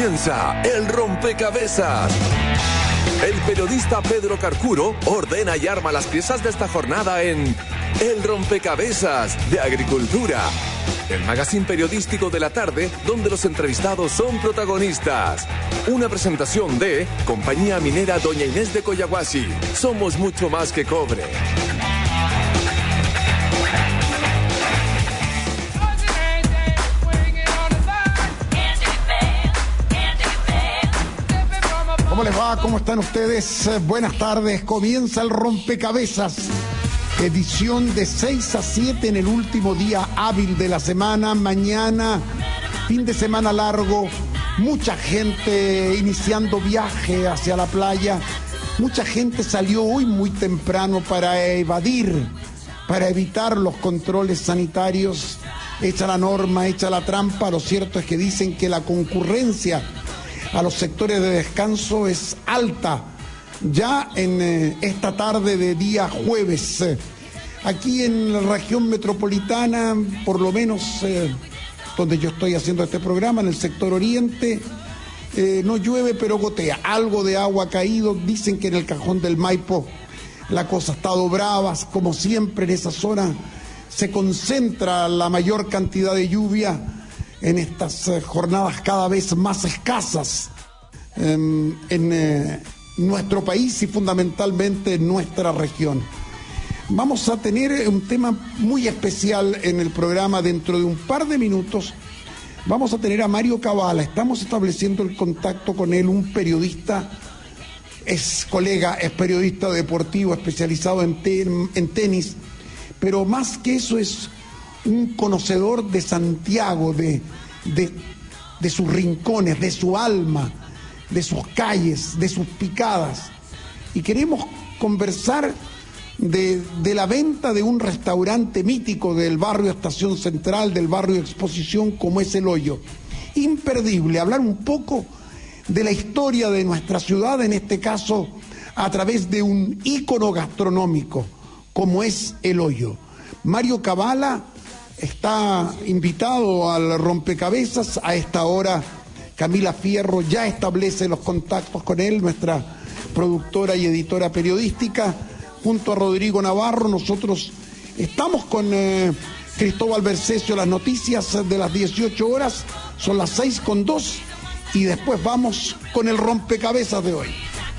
comienza el rompecabezas. El periodista Pedro Carcuro ordena y arma las piezas de esta jornada en El Rompecabezas de Agricultura, el magazine periodístico de la tarde donde los entrevistados son protagonistas. Una presentación de Compañía Minera Doña Inés de Coyahuasi. Somos mucho más que cobre. ¿Cómo les va? ¿Cómo están ustedes? Buenas tardes. Comienza el Rompecabezas. Edición de 6 a 7 en el último día hábil de la semana. Mañana, fin de semana largo. Mucha gente iniciando viaje hacia la playa. Mucha gente salió hoy muy temprano para evitar los controles sanitarios. Hecha la norma, hecha la trampa. Lo cierto es que dicen que la concurrencia a los sectores de descanso es alta ya en esta tarde de día jueves. Aquí en la región metropolitana, por lo menos donde yo estoy haciendo este programa, en el sector oriente, no llueve pero gotea. Algo de agua ha caído. Dicen que en el cajón del Maipo la cosa ha estado brava. Como siempre en esa zona se concentra la mayor cantidad de lluvia en estas jornadas cada vez más escasas en nuestro país y fundamentalmente en nuestra región. Vamos a tener un tema muy especial en el programa. Dentro de un par de minutos vamos a tener a Mario Cabala. Estamos estableciendo el contacto con él, un periodista, es colega, es periodista deportivo especializado en tenis, pero más que eso es un conocedor de Santiago, de sus rincones, de su alma, de sus calles, de sus picadas. Y queremos conversar de la venta de un restaurante mítico del barrio Estación Central, del barrio Exposición, como es El Hoyo. Imperdible, hablar un poco de la historia de nuestra ciudad, en este caso a través de un ícono gastronómico, como es El Hoyo. Mario Cabala está invitado al Rompecabezas. A esta hora Camila Fierro ya establece los contactos con él, nuestra productora y editora periodística, junto a Rodrigo Navarro. Nosotros estamos con Cristóbal Bercesio, las noticias de las 18 horas, son las 6:02, y después vamos con el Rompecabezas de hoy.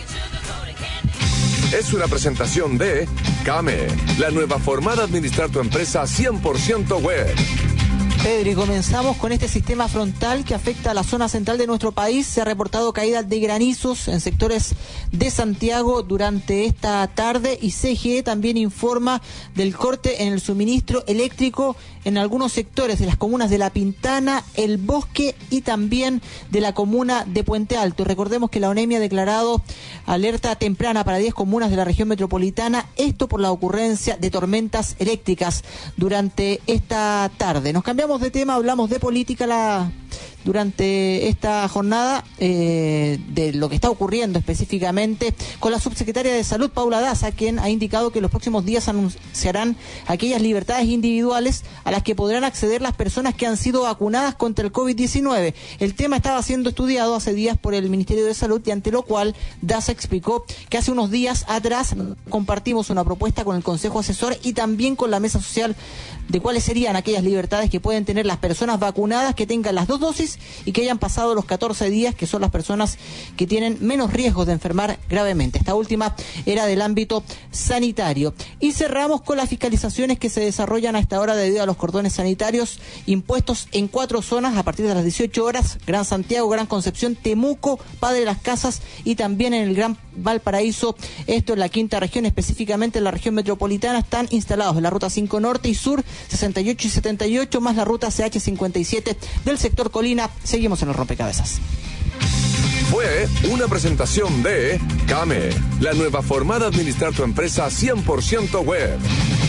Es una presentación de CAME, la nueva forma de administrar tu empresa 100% web. Pedro, y comenzamos con este sistema frontal que afecta a la zona central de nuestro país. Se ha reportado caída de granizos en sectores de Santiago durante esta tarde, y CGE también informa del corte en el suministro eléctrico en algunos sectores de las comunas de La Pintana, El Bosque y también de la comuna de Puente Alto. Recordemos que la ONEMI ha declarado alerta temprana para 10 comunas de la región metropolitana, esto por la ocurrencia de tormentas eléctricas durante esta tarde. Nos cambiamos de tema, hablamos de política durante esta jornada, de lo que está ocurriendo específicamente con la subsecretaria de Salud, Paula Daza, quien ha indicado que en los próximos días anunciarán aquellas libertades individuales a las que podrán acceder las personas que han sido vacunadas contra el COVID-19. El tema estaba siendo estudiado hace días por el Ministerio de Salud, y ante lo cual Daza explicó que hace unos días atrás compartimos una propuesta con el Consejo Asesor y también con la Mesa Social de cuáles serían aquellas libertades que pueden tener las personas vacunadas que tengan las 2 dosis y que hayan pasado los 14 días, que son las personas que tienen menos riesgos de enfermar gravemente. Esta última era del ámbito sanitario. Y cerramos con las fiscalizaciones que se desarrollan a esta hora debido a los cordones sanitarios impuestos en 4 zonas a partir de las 18 horas, Gran Santiago, Gran Concepción, Temuco, Padre Las Casas y también en el Gran Valparaíso. Esto en la quinta región, específicamente en la región metropolitana, están instalados en la ruta 5 Norte y Sur, 68 y 78, más la ruta CH57 del sector Colina. Seguimos en el Rompecabezas. Fue una presentación de CAME, la nueva forma de administrar tu empresa 100% web.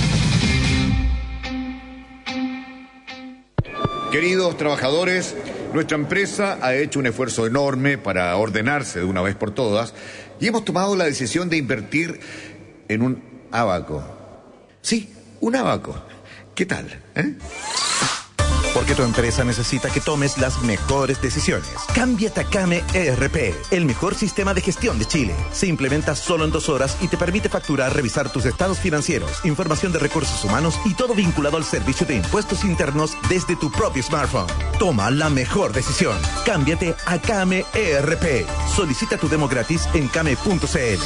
Queridos trabajadores, nuestra empresa ha hecho un esfuerzo enorme para ordenarse de una vez por todas y hemos tomado la decisión de invertir en un ábaco. Sí, un ábaco. ¿Qué tal? Porque tu empresa necesita que tomes las mejores decisiones. Cámbiate a Kame ERP, el mejor sistema de gestión de Chile. Se implementa solo en 2 horas y te permite facturar, revisar tus estados financieros, información de recursos humanos y todo vinculado al servicio de impuestos internos desde tu propio smartphone. Toma la mejor decisión. Cámbiate a Kame ERP. Solicita tu demo gratis en kame.cl.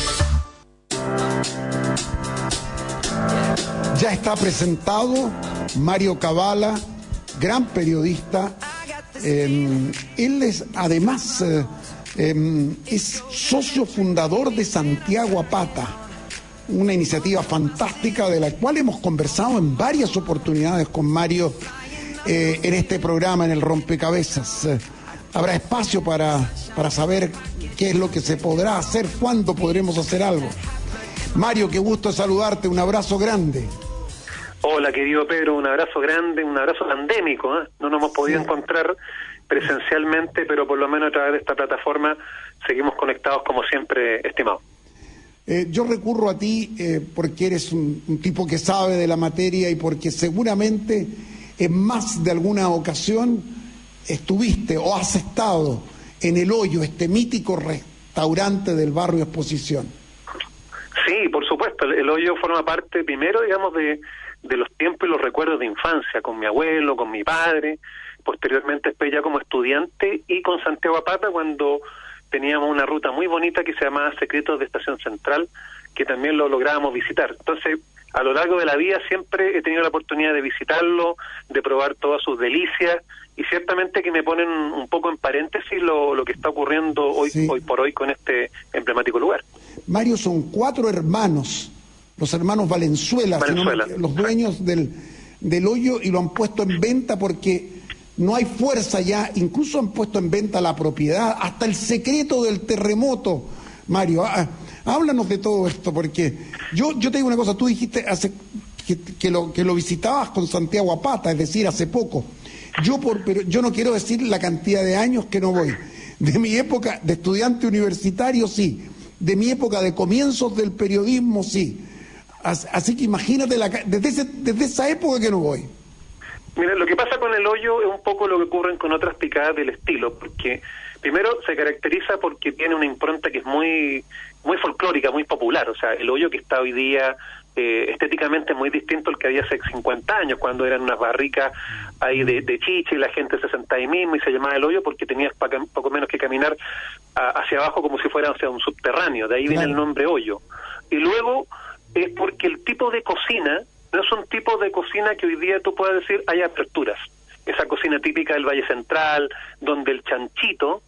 Ya está presentado Mario Cavallo, gran periodista. Él es, además, es socio fundador de Santiago a Pata, una iniciativa fantástica de la cual hemos conversado en varias oportunidades con Mario en este programa, en el Rompecabezas. Habrá espacio para saber qué es lo que se podrá hacer, cuándo podremos hacer algo. Mario, qué gusto saludarte, un abrazo grande. Hola, querido Pedro, un abrazo grande, un abrazo pandémico, ¿eh? No nos hemos podido encontrar presencialmente, pero por lo menos a través de esta plataforma seguimos conectados como siempre, estimado. Yo recurro a ti porque eres un tipo que sabe de la materia y porque seguramente en más de alguna ocasión estuviste o has estado en El Hoyo, este mítico restaurante del barrio Exposición. Sí, por supuesto, El Hoyo forma parte primero, digamos, de los tiempos y los recuerdos de infancia, con mi abuelo, con mi padre, posteriormente después ya como estudiante y con Santiago a Pata cuando teníamos una ruta muy bonita que se llamaba Secretos de Estación Central, que también lo lográbamos visitar. Entonces, a lo largo de la vida siempre he tenido la oportunidad de visitarlo, de probar todas sus delicias, y ciertamente que me ponen un poco en paréntesis lo que está ocurriendo hoy por hoy con este emblemático lugar. Mario, son 4 hermanos, los hermanos Valenzuela. Los dueños del Hoyo, y lo han puesto en venta porque no hay fuerza ya, incluso han puesto en venta la propiedad, hasta el secreto del terremoto. Mario, háblanos de todo esto, porque yo te digo una cosa, tú dijiste que lo visitabas con Santiago a Pata, es decir, hace poco. Pero yo no quiero decir la cantidad de años que no voy. De mi época de estudiante universitario, sí. De mi época de comienzos del periodismo, sí. Así que imagínate, desde esa época que no voy. Mira, lo que pasa con El Hoyo es un poco lo que ocurre con otras picadas del estilo, porque primero se caracteriza porque tiene una impronta que es muy muy folclórica, muy popular. O sea, El Hoyo, que está hoy día estéticamente muy distinto al que había hace 50 años, cuando eran unas barricas ahí de chicha y la gente se sentaba ahí mismo y se llamaba El Hoyo porque tenías poco menos que caminar hacia abajo como si fuera, o sea, un subterráneo. De ahí viene el nombre Hoyo. Y luego es porque el tipo de cocina no es un tipo de cocina que hoy día tú puedas decir hay aperturas. Esa cocina típica del Valle Central, donde el chanchito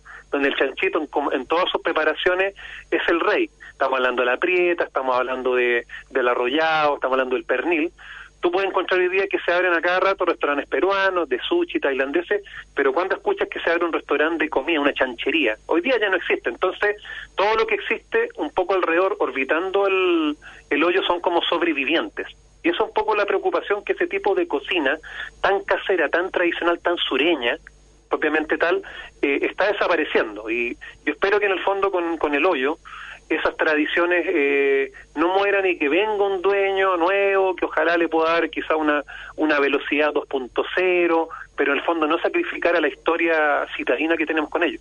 en todas sus preparaciones es el rey. Estamos hablando de la prieta, estamos hablando del arrollado, estamos hablando del pernil. Tú puedes encontrar hoy día que se abren a cada rato restaurantes peruanos, de sushi, tailandeses, pero ¿cuándo escuchas que se abre un restaurante de comida, una chanchería? Hoy día ya no existe. Entonces, todo lo que existe un poco alrededor, orbitando el Hoyo, son como sobrevivientes. Y eso es un poco la preocupación, que ese tipo de cocina tan casera, tan tradicional, tan sureña, propiamente tal, está desapareciendo. Y yo espero que en el fondo con El Hoyo esas tradiciones no mueran y que venga un dueño nuevo que ojalá le pueda dar quizá una velocidad 2.0, pero en el fondo no sacrificar a la historia citadina que tenemos con ellos.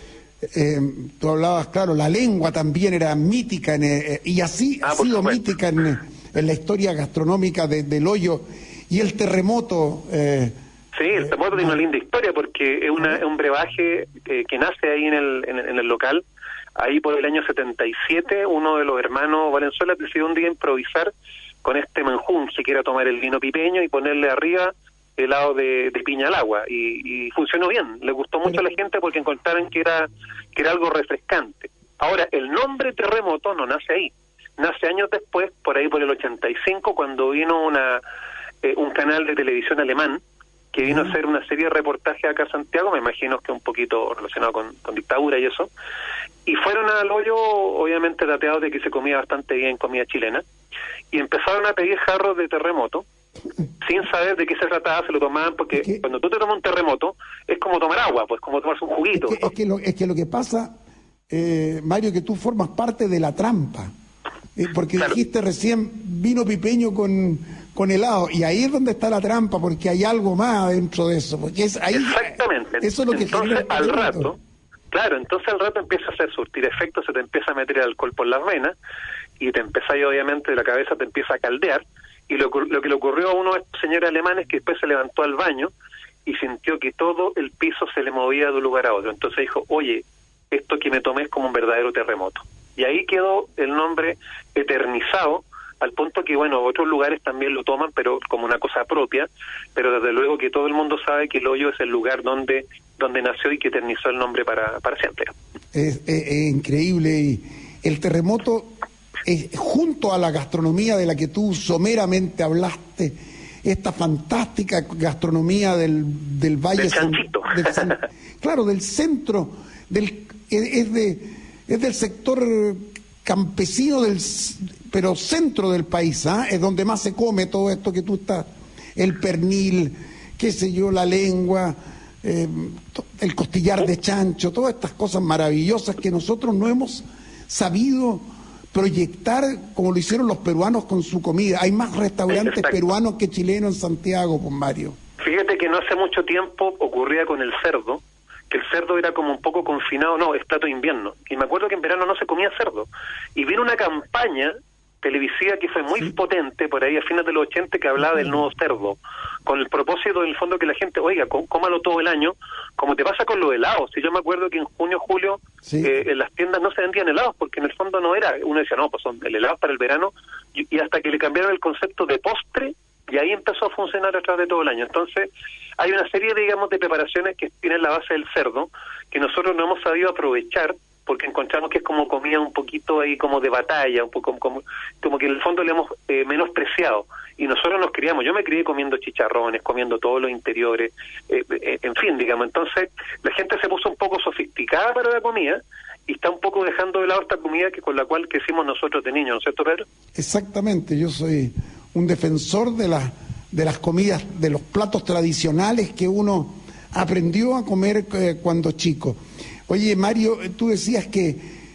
Tú hablabas, claro, la lengua también era mítica y así ha sido mítica en la historia gastronómica del Hoyo. Y el terremoto... Sí, el terremoto tiene una linda historia porque es un brebaje que nace ahí en el local. Ahí por el año 77, uno de los hermanos Valenzuela decidió un día improvisar con este menjunje, que era tomar el vino pipeño y ponerle arriba helado de piña al agua, y funcionó bien. Le gustó mucho a la gente porque encontraron que era algo refrescante. Ahora, el nombre terremoto no nace ahí, nace años después, por ahí por el 85, cuando vino un canal de televisión alemán que vino a hacer una serie de reportajes acá a Santiago, me imagino que un poquito relacionado con dictadura y eso, y fueron al Hoyo, obviamente dateados de que se comía bastante bien comida chilena, y empezaron a pedir jarros de terremoto, sin saber de qué se trataba. Se lo tomaban porque cuando tú te tomas un terremoto, es como tomar agua, pues como tomarse un juguito. Es que lo que pasa, Mario, que tú formas parte de la trampa, porque claro, dijiste recién vino pipeño con con helado, y ahí es donde está la trampa, porque hay algo más dentro de eso, porque es ahí. Exactamente. Eso es lo que entonces al rato, claro, entonces al rato empieza a hacer surtir efectos, se te empieza a meter el alcohol por las venas, y te empezáis obviamente, la cabeza te empieza a caldear, y lo que le ocurrió a uno de estos señores alemanes, que después se levantó al baño, y sintió que todo el piso se le movía de un lugar a otro. Entonces dijo, oye, esto que me tomé es como un verdadero terremoto. Y ahí quedó el nombre eternizado, al punto que, bueno, otros lugares también lo toman, pero como una cosa propia, pero desde luego que todo el mundo sabe que el hoyo es el lugar donde nació y que eternizó el nombre para siempre. Es increíble, y el terremoto, junto a la gastronomía de la que tú someramente hablaste, esta fantástica gastronomía del Valle claro, del centro, es del sector campesino, pero centro del país, es donde más se come todo esto que tú estás, el pernil, qué sé yo, la lengua, el costillar de chancho, todas estas cosas maravillosas que nosotros no hemos sabido proyectar como lo hicieron los peruanos con su comida. Hay más restaurantes peruanos que chilenos en Santiago, pues, Mario. Fíjate que no hace mucho tiempo ocurría con el cerdo, que el cerdo era como un poco confinado, no, es plato de invierno. Y me acuerdo que en verano no se comía cerdo. Y vino una campaña televisiva que fue muy potente por ahí a fines de los 80 que hablaba del nuevo cerdo, con el propósito en el fondo que la gente, oiga, cómalo todo el año, como te pasa con los helados. Si yo me acuerdo que en junio, julio, en las tiendas no se vendían helados, porque en el fondo no era, uno decía, no, pues son el helado para el verano, y hasta que le cambiaron el concepto de postre, y ahí empezó a funcionar a través de todo el año. Entonces, hay una serie, digamos, de preparaciones que tienen la base del cerdo, que nosotros no hemos sabido aprovechar, porque encontramos que es como comida un poquito ahí como de batalla, un poco como que en el fondo le hemos menospreciado. Y nosotros nos criamos, yo me crié comiendo chicharrones, comiendo todos los interiores, en fin, digamos. Entonces, la gente se puso un poco sofisticada para la comida y está un poco dejando de lado esta comida que con la cual crecimos nosotros de niños, ¿no es cierto, Pedro? Exactamente, yo soy un defensor de las comidas, de los platos tradicionales que uno aprendió a comer cuando chico. Oye, Mario, tú decías que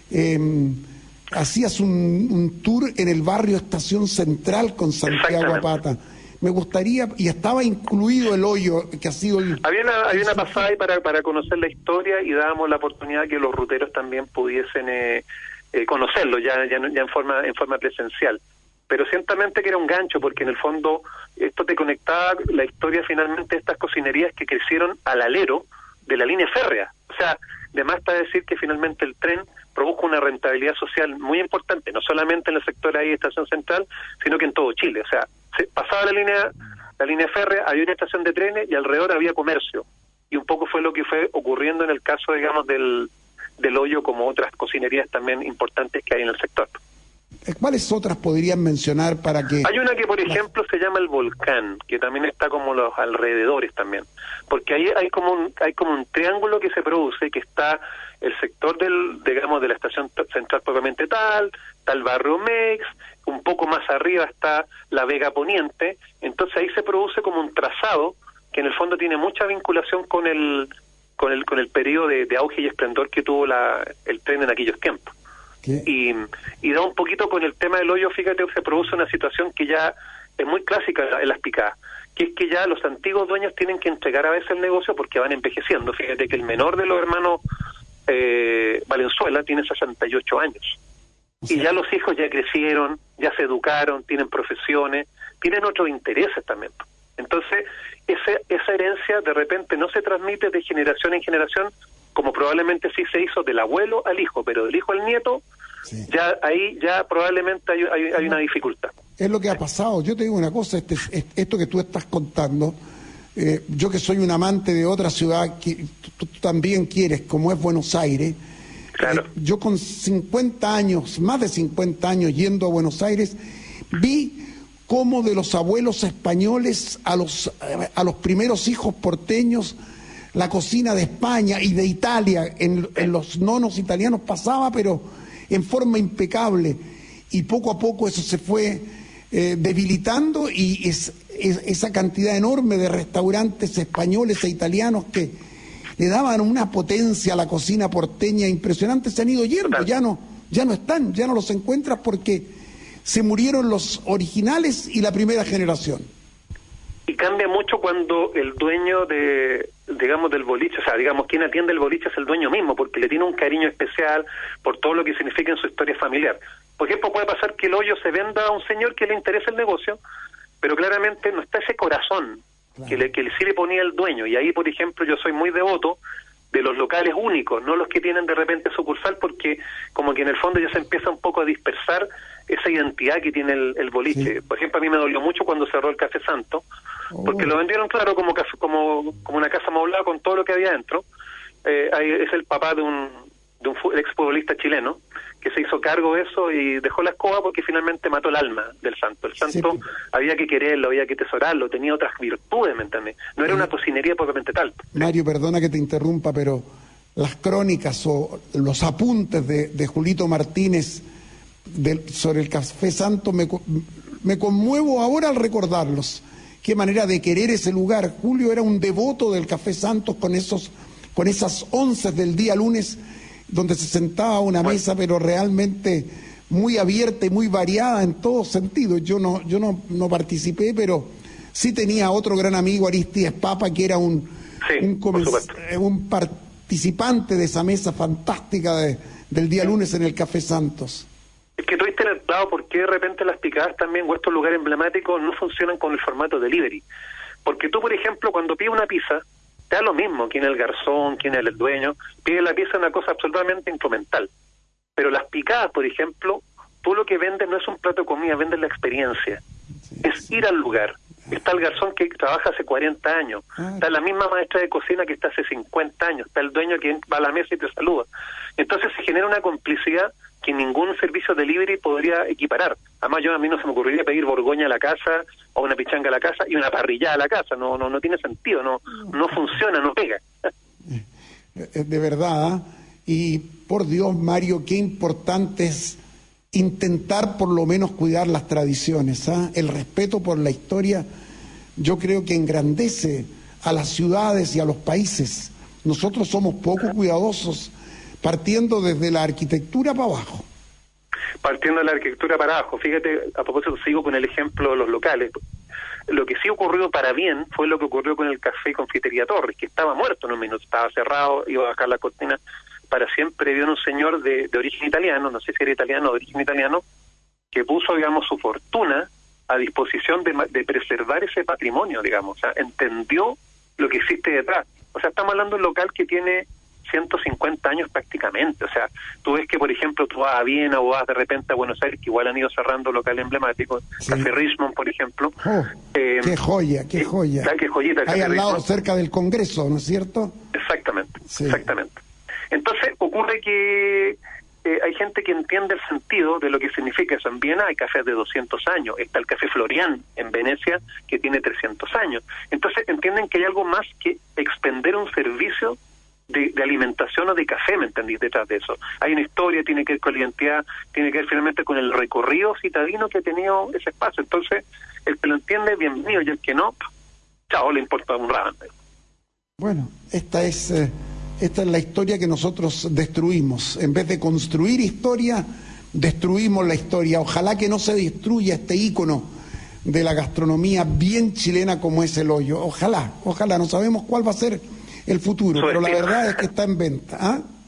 hacías un tour en el barrio Estación Central con Santiago Apata. Me gustaría, y estaba incluido el hoyo que ha sido... Había una pasada ahí para conocer la historia, y dábamos la oportunidad que los ruteros también pudiesen conocerlo ya en forma presencial. Pero ciertamente que era un gancho, porque en el fondo esto te conectaba la historia finalmente de estas cocinerías que crecieron al alero de la línea férrea. O sea, de más está decir que finalmente el tren produjo una rentabilidad social muy importante, no solamente en el sector ahí de Estación Central, sino que en todo Chile. O sea, se pasaba la línea férrea, había una estación de trenes y alrededor había comercio. Y un poco fue lo que fue ocurriendo en el caso, digamos, del hoyo, como otras cocinerías también importantes que hay en el sector. ¿Cuáles otras podrían mencionar para que...? Hay una que, por ejemplo, se llama El Volcán, que también está como los alrededores también, porque ahí hay como un triángulo que se produce, que está el sector de la estación central propiamente tal barrio Mex, un poco más arriba está la Vega Poniente. Entonces ahí se produce como un trazado que en el fondo tiene mucha vinculación con el periodo de auge y esplendor que tuvo el tren en aquellos tiempos. Y da un poquito con el tema del hoyo. Fíjate, se produce una situación que ya es muy clásica en las picadas, que es que ya los antiguos dueños tienen que entregar a veces el negocio porque van envejeciendo. Fíjate que el menor de los hermanos Valenzuela tiene 68 años. Y ya los hijos ya crecieron, ya se educaron, tienen profesiones, tienen otros intereses también. Entonces, esa herencia de repente no se transmite de generación en generación, como probablemente sí se hizo del abuelo al hijo, pero del hijo al nieto, ya ahí ya probablemente hay una dificultad. Es lo que ha pasado. Yo te digo una cosa, esto que tú estás contando, yo que soy un amante de otra ciudad que tú también quieres, como es Buenos Aires. Claro. Yo con 50 años, más de 50 años yendo a Buenos Aires, vi cómo de los abuelos españoles a los primeros hijos porteños, la cocina de España y de Italia, en los nonos italianos pasaba, pero en forma impecable. Y poco a poco eso se fue debilitando, y esa cantidad enorme de restaurantes españoles e italianos que le daban una potencia a la cocina porteña impresionante, se han ido yendo, ya no están, ya no los encuentras porque se murieron los originales y la primera generación. Y cambia mucho cuando el dueño del boliche, o sea, quien atiende el boliche es el dueño mismo, porque le tiene un cariño especial por todo lo que significa en su historia familiar. Por ejemplo, puede pasar que el hoyo se venda a un señor que le interesa el negocio, pero claramente no está ese corazón que sí le ponía el dueño. Y ahí, por ejemplo, yo soy muy devoto de los locales únicos, no los que tienen de repente sucursal, porque como que en el fondo ya se empieza un poco a dispersar esa identidad que tiene el boliche. Sí. Por ejemplo, a mí me dolió mucho cuando cerró el Café Santo, porque lo vendieron, claro, como una casa amoblada con todo lo que había dentro. Ahí es el papá de un exfutbolista chileno que se hizo cargo de eso y dejó la escoba porque finalmente mató el alma del santo. El santo sí, había que quererlo, había que atesorarlo, tenía otras virtudes, ¿me entiendes? No era una tocinería propiamente tal. Mario, perdona que te interrumpa, pero las crónicas o los apuntes de Julito Martínez sobre el Café Santo me conmuevo ahora al recordarlos. Qué manera de querer ese lugar. Julio era un devoto del Café Santos con esas 11 del día lunes, donde se sentaba a una mesa, pero realmente muy abierta y muy variada en todos sentidos. Yo no participé, pero sí tenía otro gran amigo, Aristides Papa, que era un participante de esa mesa fantástica del día lunes en el Café Santos. Es que tú viste en el lado por qué de repente las picadas también, o estos lugares emblemáticos, no funcionan con el formato delivery. Porque tú, por ejemplo, cuando pides una pizza, te da lo mismo quién es el garzón, quién es el dueño, pide la pizza, una cosa absolutamente instrumental. Pero las picadas, por ejemplo, tú lo que vendes no es un plato de comida, vendes la experiencia. Sí, es ir al lugar. Está el garzón que trabaja hace 40 años, está la misma maestra de cocina que está hace 50 años, está el dueño que va a la mesa y te saluda. Entonces se genera una complicidad que ningún servicio delivery podría equiparar. Además, a mí no se me ocurriría pedir borgoña a la casa, o una pichanga a la casa, y una parrillada a la casa. No tiene sentido, no funciona, no pega. De verdad, y por Dios, Mario, qué importante es intentar por lo menos cuidar las tradiciones. El respeto por la historia, yo creo que engrandece a las ciudades y a los países. Nosotros somos poco cuidadosos, partiendo desde la arquitectura para abajo. Partiendo de la arquitectura para abajo. Fíjate, a propósito, sigo con el ejemplo de los locales. Lo que sí ocurrió para bien fue lo que ocurrió con el Café y Confitería Torres, que estaba muerto, no menos, estaba cerrado, iba a bajar la cortina para siempre. Vio un señor de origen italiano, no sé si era italiano o de origen italiano, que puso, su fortuna a disposición de preservar ese patrimonio, o sea, entendió lo que existe detrás. O sea, estamos hablando de un local que tiene 150 años prácticamente. O sea, tú ves que, por ejemplo, tú vas a Viena o vas de repente a Buenos Aires, que igual han ido cerrando locales emblemáticos, sí. Café Richmond, por ejemplo. ¡Qué joya, qué joya! ¡Qué joyita! Ahí al lado, cerca del Congreso, ¿no es cierto? Exactamente, sí. Exactamente. Entonces, ocurre que hay gente que entiende el sentido de lo que significa eso. En Viena hay cafés de 200 años. Está el Café Florian en Venecia, que tiene 300 años. Entonces, entienden que hay algo más que expender un servicio de alimentación o de café, ¿me entendís? Detrás de eso. Hay una historia, tiene que ver con la identidad, tiene que ver finalmente con el recorrido citadino que ha tenido ese espacio. Entonces, el que lo entiende, bienvenido, y el que no, chao, le importa un rábano. Bueno, esta es la historia que nosotros destruimos. En vez de construir historia, destruimos la historia. Ojalá que no se destruya este ícono de la gastronomía bien chilena como es el hoyo. Ojalá, no sabemos cuál va a ser el futuro, pero la verdad es que está en venta.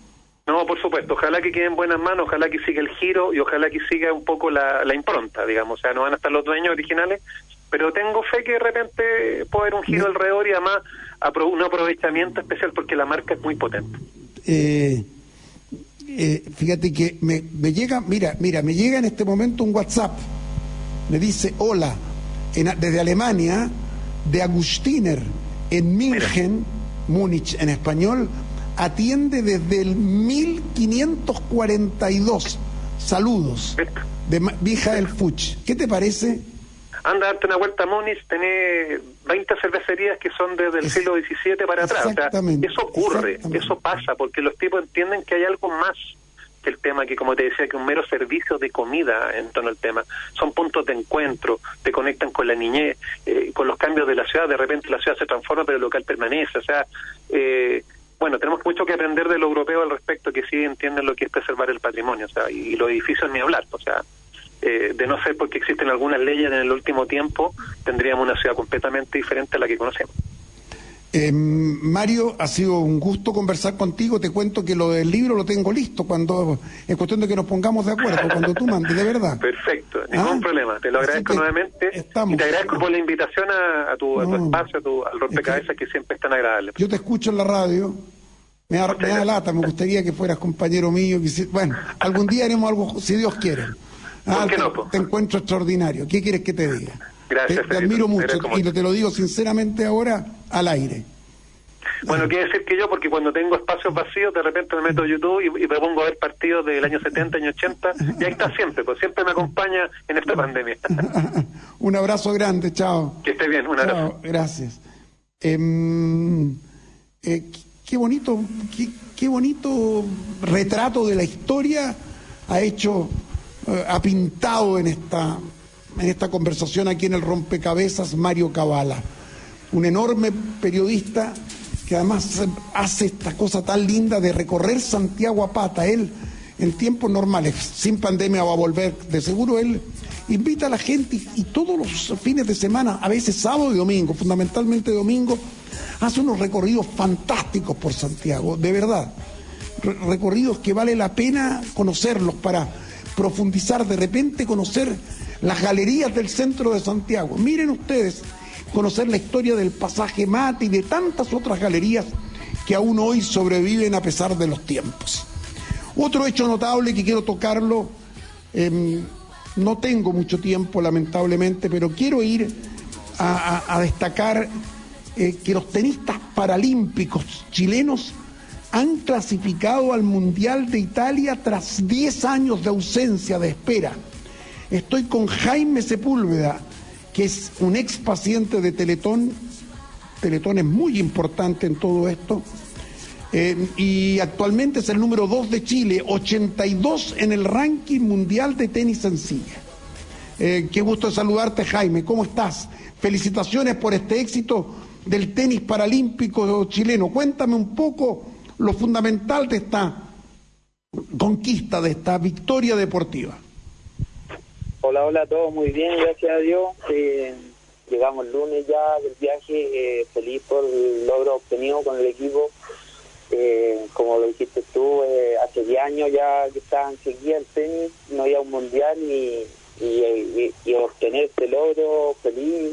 No, por supuesto, ojalá que quede en buenas manos, ojalá que siga el giro y ojalá que siga un poco la impronta, o sea, no van a estar los dueños originales, pero tengo fe que de repente puede haber un giro alrededor y además un aprovechamiento especial porque la marca es muy potente. Fíjate que me llega, mira, me llega en este momento un WhatsApp, me dice hola, desde Alemania, de Agustiner, en München, Múnich en español, atiende desde el 1542. Saludos, de Michael Fuchs. ¿Qué te parece? Anda, darte una vuelta a Múnich, tenés 20 cervecerías que son desde el siglo XVII para atrás. O sea, eso ocurre, eso pasa, porque los tipos entienden que hay algo más que el tema, que como te decía, que un mero servicio de comida en torno al tema. Son puntos de encuentro, te conectan con la niñez, con los cambios de la ciudad. De repente la ciudad se transforma, pero el local permanece. O sea, tenemos mucho que aprender de lo europeo al respecto, que sí entienden lo que es preservar el patrimonio, o sea, y los edificios ni hablar. O sea, de no ser porque existen algunas leyes en el último tiempo, tendríamos una ciudad completamente diferente a la que conocemos. Mario, ha sido un gusto conversar contigo. Te cuento que lo del libro lo tengo listo, cuando es cuestión de que nos pongamos de acuerdo, cuando tú mandes, de verdad. Perfecto, ningún problema. Te lo agradezco nuevamente y te agradezco por la invitación a tu espacio, al rompecabezas que siempre es tan agradable. Yo te escucho en la radio, me da lata, me gustaría que fueras compañero mío. Bueno, algún día haremos algo, si Dios quiere. Te encuentro extraordinario. ¿Qué quieres que te diga? Gracias, te admiro mucho y te lo digo sinceramente ahora al aire. Bueno, quiere decir que yo, porque cuando tengo espacios vacíos, de repente me meto a YouTube y me pongo a ver partidos del año 70, año 80, y ahí está siempre, pues siempre me acompaña en esta pandemia. Un abrazo grande, chao. Que esté bien, un abrazo. Gracias. Qué bonito retrato de la historia ha pintado en esta conversación aquí en el Rompecabezas Mario Cavallo, un enorme periodista que además hace esta cosa tan linda de recorrer Santiago a pata. Él, en tiempos normales, sin pandemia va a volver, de seguro él invita a la gente y todos los fines de semana, a veces sábado y domingo, fundamentalmente domingo, hace unos recorridos fantásticos por Santiago, de verdad, recorridos que vale la pena conocerlos para profundizar, de repente conocer las galerías del centro de Santiago. Miren ustedes, conocer la historia del pasaje Mate y de tantas otras galerías que aún hoy sobreviven a pesar de los tiempos. Otro hecho notable que quiero tocarlo, no tengo mucho tiempo lamentablemente, pero quiero ir a destacar que los tenistas paralímpicos chilenos han clasificado al Mundial de Italia tras 10 años de ausencia, de espera. Estoy con Jaime Sepúlveda, que es un ex paciente de Teletón. Teletón es muy importante en todo esto. Y actualmente es el número 2 de Chile, 82 en el ranking mundial de tenis en silla. Qué gusto saludarte, Jaime. ¿Cómo estás? Felicitaciones por este éxito del tenis paralímpico chileno. Cuéntame un poco lo fundamental de esta conquista, de esta victoria deportiva. Hola a todos, muy bien, gracias a Dios. Llegamos el lunes ya del viaje, feliz por el logro obtenido con el equipo. Como lo dijiste tú, hace 10 años ya que estaba en sequía el tenis, no había un mundial y obtener este logro, feliz.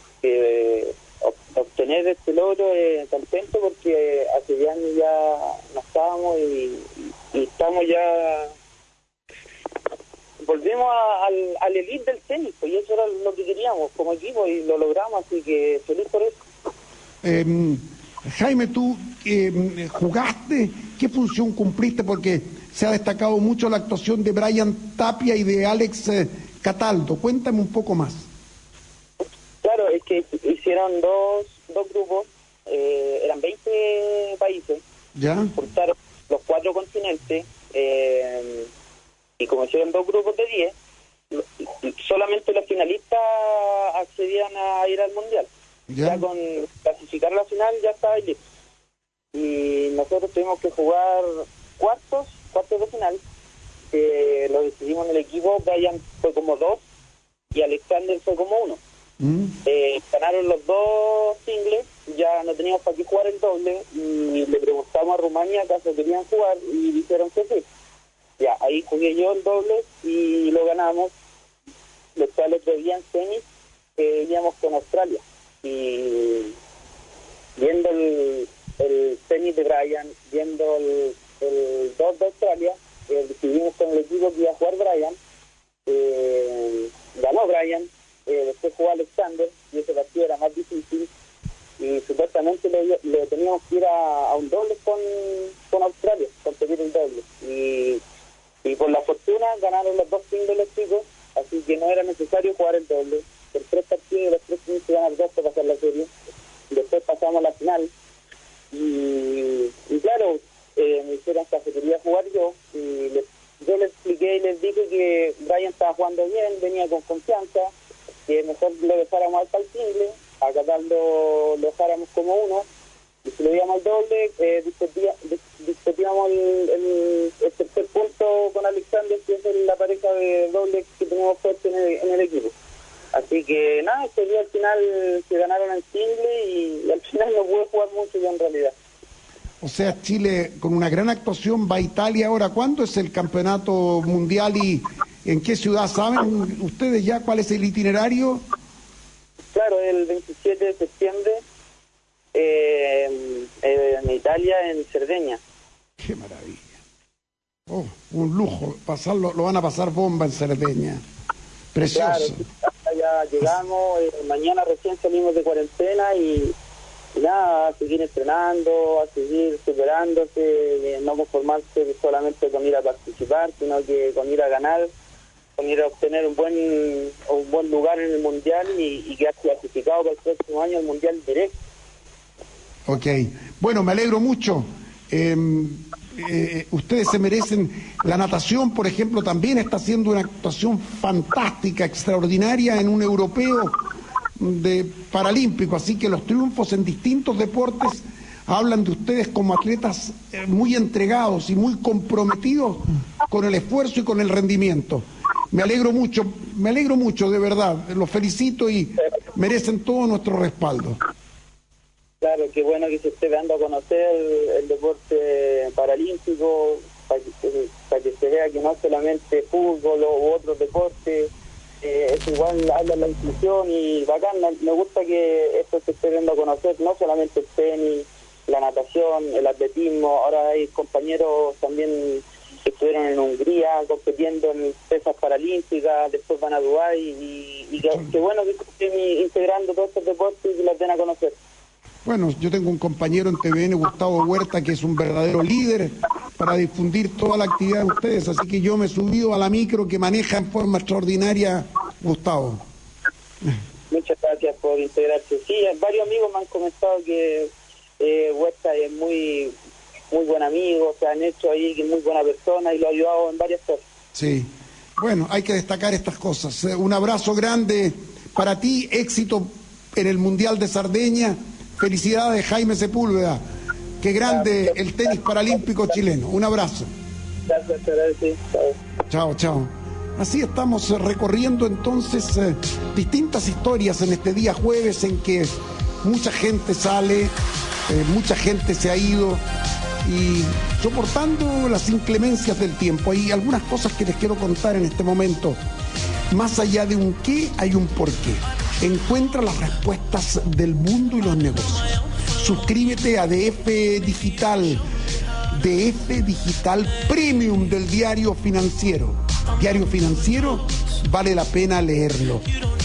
Obtener este logro, contento porque hace 10 años ya no estábamos y estamos ya... Volvemos al elite del tenis, pues, y eso era lo que queríamos como equipo y lo logramos, así que feliz por eso. Jaime, tú jugaste, ¿qué función cumpliste? Porque se ha destacado mucho la actuación de Brian Tapia y de Alex Cataldo. Cuéntame un poco más. Claro, es que hicieron dos grupos, eran 20 países, ¿ya? Juntaron los 4 continentes, y como hicieron 2 grupos de 10, solamente los finalistas accedían a ir al mundial. Ya con clasificar a la final ya estaba listo. Y nosotros tuvimos que jugar cuartos de final, lo decidimos en el equipo. Brian fue como 2 y Alexander fue como 1. Ganaron los 2 singles, ya no teníamos para qué jugar el doble y le preguntamos a Rumania acaso querían jugar y dijeron que sí. Ya, ahí jugué yo el doble y lo ganamos. Después el otro día en tenis íbamos con Australia y viendo el tenis de Brian, viendo el 2 de Australia, decidimos con el equipo que iba a jugar Brian. Ganó Brian, después jugó Alexander y ese partido era más difícil y supuestamente le teníamos que ir a un doble con Australia, competir el doble y por la fortuna ganaron los 2 singles los chicos, así que no era necesario jugar el doble. Por 3 partidos, los 3 tenían que ganar 2 para pasar la serie. Después pasamos a la final y claro, me dijeron que quería jugar yo y yo les expliqué y les dije que Brian estaba jugando bien, venía con confianza, que mejor lo dejáramos al single, a Cataldo lo dejáramos como 1 Y si lo íbamos al doble, discutíamos el tercer punto con Alexander, que es la pareja de doble que tenemos fuerte en el equipo. Así que nada, este día al final se ganaron en single y al final no pude jugar mucho yo en realidad. O sea, Chile con una gran actuación va a Italia ahora. ¿Cuándo es el campeonato mundial y en qué ciudad? ¿Saben ustedes ya cuál es el itinerario? Claro, el 27 de septiembre en Italia, en Cerdeña. ¡Qué maravilla! Oh, un lujo, pasarlo, lo van a pasar bomba en Cerdeña. Precioso. Claro, ya llegamos, mañana recién salimos de cuarentena y nada, a seguir entrenando, a seguir superándose, no conformarse solamente con ir a participar, sino que con ir a ganar, con ir a obtener un buen lugar en el Mundial y quedar clasificado para el próximo año al Mundial directo. Ok, bueno, me alegro mucho. Ustedes se merecen. La natación, por ejemplo, también está haciendo una actuación fantástica, extraordinaria en un europeo de paralímpico, así que los triunfos en distintos deportes hablan de ustedes como atletas muy entregados y muy comprometidos con el esfuerzo y con el rendimiento. Me alegro mucho, de verdad, los felicito y merecen todo nuestro respaldo. Claro, qué bueno que se esté dando a conocer el deporte paralímpico, para que se vea que no solamente fútbol u otros deportes, es igual, habla de la inclusión y bacán. Me gusta que esto se esté dando a conocer, no solamente el tenis, la natación, el atletismo. Ahora hay compañeros también que estuvieron en Hungría compitiendo en pesas paralímpicas, después van a Dubái y qué bueno que estén integrando todos estos deportes y que las den a conocer. Bueno, yo tengo un compañero en TVN, Gustavo Huerta, que es un verdadero líder para difundir toda la actividad de ustedes, así que yo me he subido a la micro que maneja en forma extraordinaria Gustavo. Muchas gracias por integrarse. Sí, varios amigos me han comentado que Huerta es muy buen amigo, se han hecho ahí que es muy buena persona y lo ha ayudado en varias cosas. Sí, bueno, hay que destacar estas cosas. Un abrazo grande para ti, éxito en el Mundial de Sardeña. Felicidades, Jaime Sepúlveda. Qué grande el tenis paralímpico chileno. Un abrazo. Gracias. Chao. Así estamos recorriendo entonces distintas historias en este día jueves en que mucha gente sale, mucha gente se ha ido y soportando las inclemencias del tiempo. Hay algunas cosas que les quiero contar en este momento. Más allá de un qué, hay un por qué. Encuentra las respuestas del mundo y los negocios. Suscríbete a DF Digital Premium del Diario Financiero. Diario Financiero, vale la pena leerlo.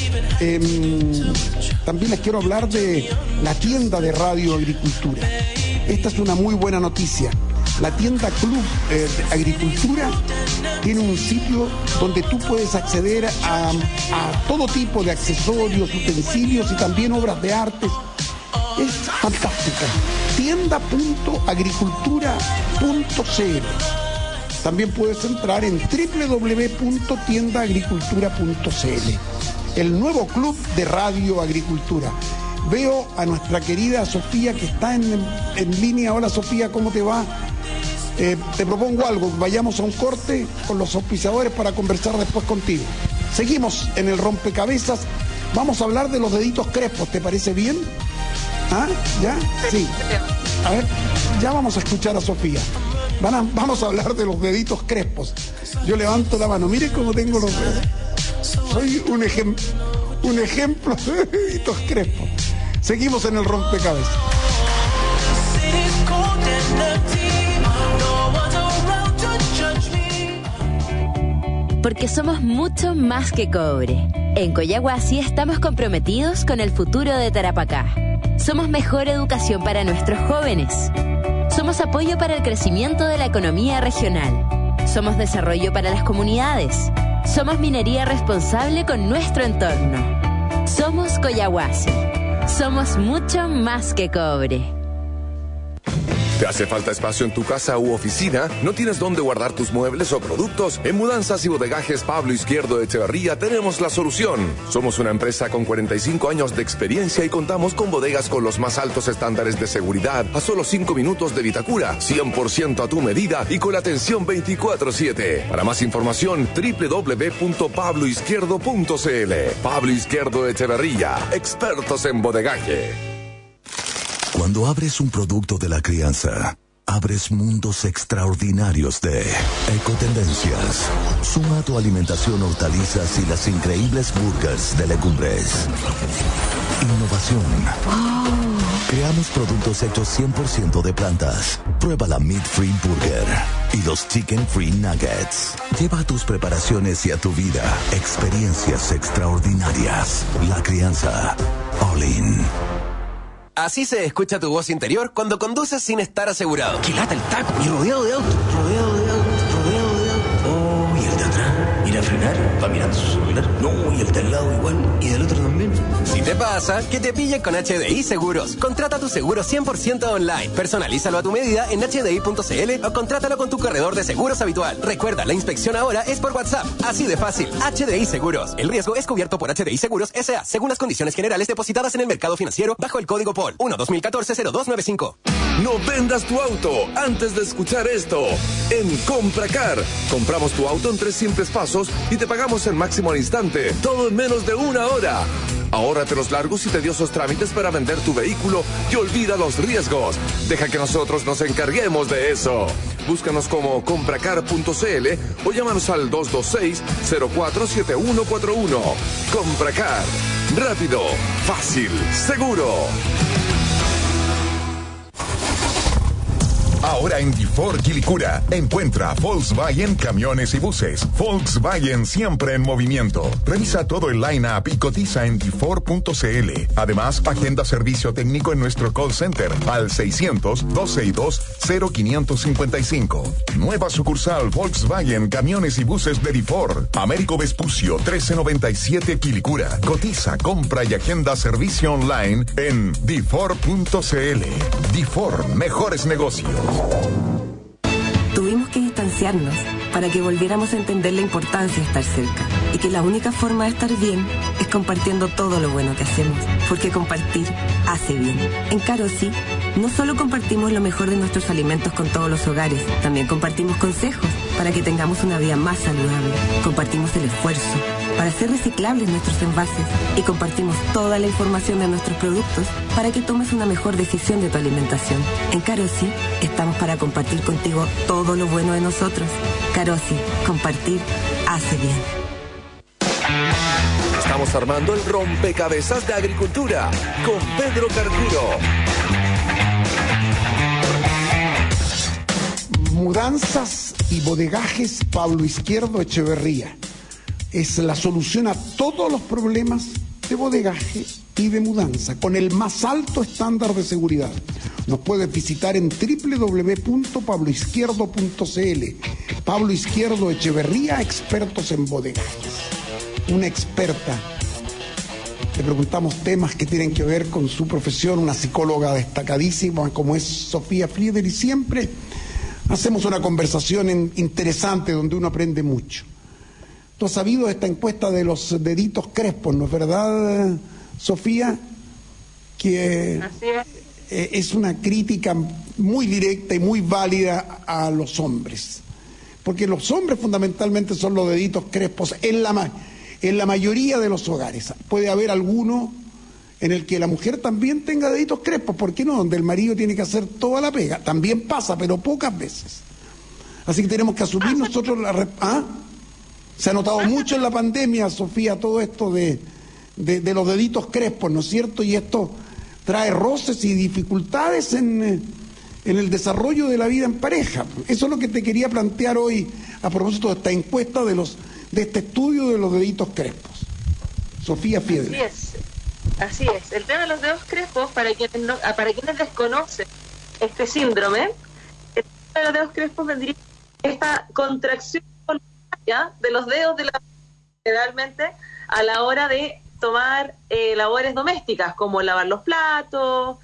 También les quiero hablar de la tienda de Radio Agricultura. Esta es una muy buena noticia. La tienda Club de Agricultura tiene un sitio donde tú puedes acceder a todo tipo de accesorios, utensilios y también obras de arte. Es fantástica. tienda.agricultura.cl. También puedes entrar en www.tiendaagricultura.cl. El nuevo club de Radio Agricultura. Veo a nuestra querida Sofía que está en línea. Hola Sofía, ¿cómo te va? Te propongo algo, vayamos a un corte con los auspiciadores para conversar después contigo. Seguimos en el rompecabezas, vamos a hablar de los deditos crespos, ¿te parece bien? ¿Ah? ¿Ya? Sí. A ver, ya vamos a escuchar a Sofía. Vamos a hablar de los deditos crespos. Yo levanto la mano, mire cómo tengo los dedos. Soy un ejemplo de deditos crespos. Seguimos en el rompecabezas. Porque somos mucho más que cobre. En Collahuasi estamos comprometidos con el futuro de Tarapacá. Somos mejor educación para nuestros jóvenes. Somos apoyo para el crecimiento de la economía regional. Somos desarrollo para las comunidades. Somos minería responsable con nuestro entorno. Somos Collahuasi. Somos mucho más que cobre. ¿Te hace falta espacio en tu casa u oficina? ¿No tienes dónde guardar tus muebles o productos? En Mudanzas y Bodegajes Pablo Izquierdo de Echeverría tenemos la solución. Somos una empresa con 45 años de experiencia y contamos con bodegas con los más altos estándares de seguridad a solo 5 minutos de Vitacura, 100% a tu medida y con la atención 24/7. Para más información, www.pabloizquierdo.cl. Pablo Izquierdo de Echeverría, expertos en bodegaje. Cuando abres un producto de la crianza, abres mundos extraordinarios de Ecotendencias. Suma a tu alimentación hortalizas y las increíbles burgers de Legumbres. Innovación. Creamos productos hechos 100% de plantas. Prueba la Meat Free Burger y los Chicken Free Nuggets. Lleva a tus preparaciones y a tu vida experiencias extraordinarias. La crianza. All in. Así se escucha tu voz interior cuando conduces sin estar asegurado. ¡Qué lata el taco! Y rodeado de autos. Oh, y el de atrás. Ir a frenar, va mirando su celular. No, y el de al lado igual. Y del otro también. Si te pasa, que te pille con HDI Seguros. Contrata tu seguro 100% online. Personalízalo a tu medida en hdi.cl o contrátalo con tu corredor de seguros habitual. Recuerda, la inspección ahora es por WhatsApp. Así de fácil. HDI Seguros. El riesgo es cubierto por HDI Seguros S.A. según las condiciones generales depositadas en el mercado financiero bajo el código POL 1-2014-0295. No vendas tu auto antes de escuchar esto. En Compracar, compramos tu auto en 3 simples pasos y te pagamos el máximo al instante. Todo en menos de 1 hora. Ahórrate los largos y tediosos trámites para vender tu vehículo y olvida los riesgos. Deja que nosotros nos encarguemos de eso. Búscanos como compracar.cl o llámanos al 226-047141. Compracar. Rápido, fácil, seguro. Ahora en DeFord Quilicura, encuentra Volkswagen Camiones y Buses. Volkswagen siempre en movimiento. Revisa todo el line-up y cotiza en DeFord.cl. Además, agenda servicio técnico en nuestro call center al 600-262-0555. Nueva sucursal Volkswagen Camiones y Buses de DeFord. Américo Vespucio 1397 Quilicura. Cotiza, compra y agenda servicio online en DeFord.cl. DeFord, mejores negocios. Tuvimos que distanciarnos para que volviéramos a entender la importancia de estar cerca y que la única forma de estar bien es compartiendo todo lo bueno que hacemos, porque compartir hace bien. En Carosi no solo compartimos lo mejor de nuestros alimentos con todos los hogares, también compartimos consejos para que tengamos una vida más saludable. Compartimos el esfuerzo para hacer reciclables nuestros envases y compartimos toda la información de nuestros productos para que tomes una mejor decisión de tu alimentación. En Carosi estamos para compartir contigo todo lo bueno de nosotros. Carosi, compartir hace bien. Estamos armando el rompecabezas de agricultura con Pedro Carcuro. Mudanzas y Bodegajes Pablo Izquierdo Echeverría. Es la solución a todos los problemas de bodegaje y de mudanza, con el más alto estándar de seguridad. Nos puedes visitar en www.pabloizquierdo.cl. Pablo Izquierdo Echeverría, expertos en bodegajes. Una experta. Le preguntamos temas que tienen que ver con su profesión, una psicóloga destacadísima como es Sofía Frieder, y siempre hacemos una conversación interesante donde uno aprende mucho. Tú has sabido esta encuesta de los deditos crespos, ¿no es verdad, Sofía? Que es una crítica muy directa y muy válida a los hombres. Porque los hombres fundamentalmente son los deditos crespos en la mayoría de los hogares. Puede haber alguno en el que la mujer también tenga deditos crespos, ¿por qué no? Donde el marido tiene que hacer toda la pega. También pasa, pero pocas veces. Así que tenemos que asumir nosotros Se ha notado mucho en la pandemia, Sofía, todo esto de los deditos crespos, ¿no es cierto? Y esto trae roces y dificultades en el desarrollo de la vida en pareja. Eso es lo que te quería plantear hoy a propósito de esta encuesta de este estudio de los deditos crespos. Sofía Frieder. Así es. El tema de los dedos crespos, para quienes desconocen este síndrome, el tema de los dedos crespos vendría esta contracción de los dedos de la mano, generalmente a la hora de tomar labores domésticas como lavar los platos,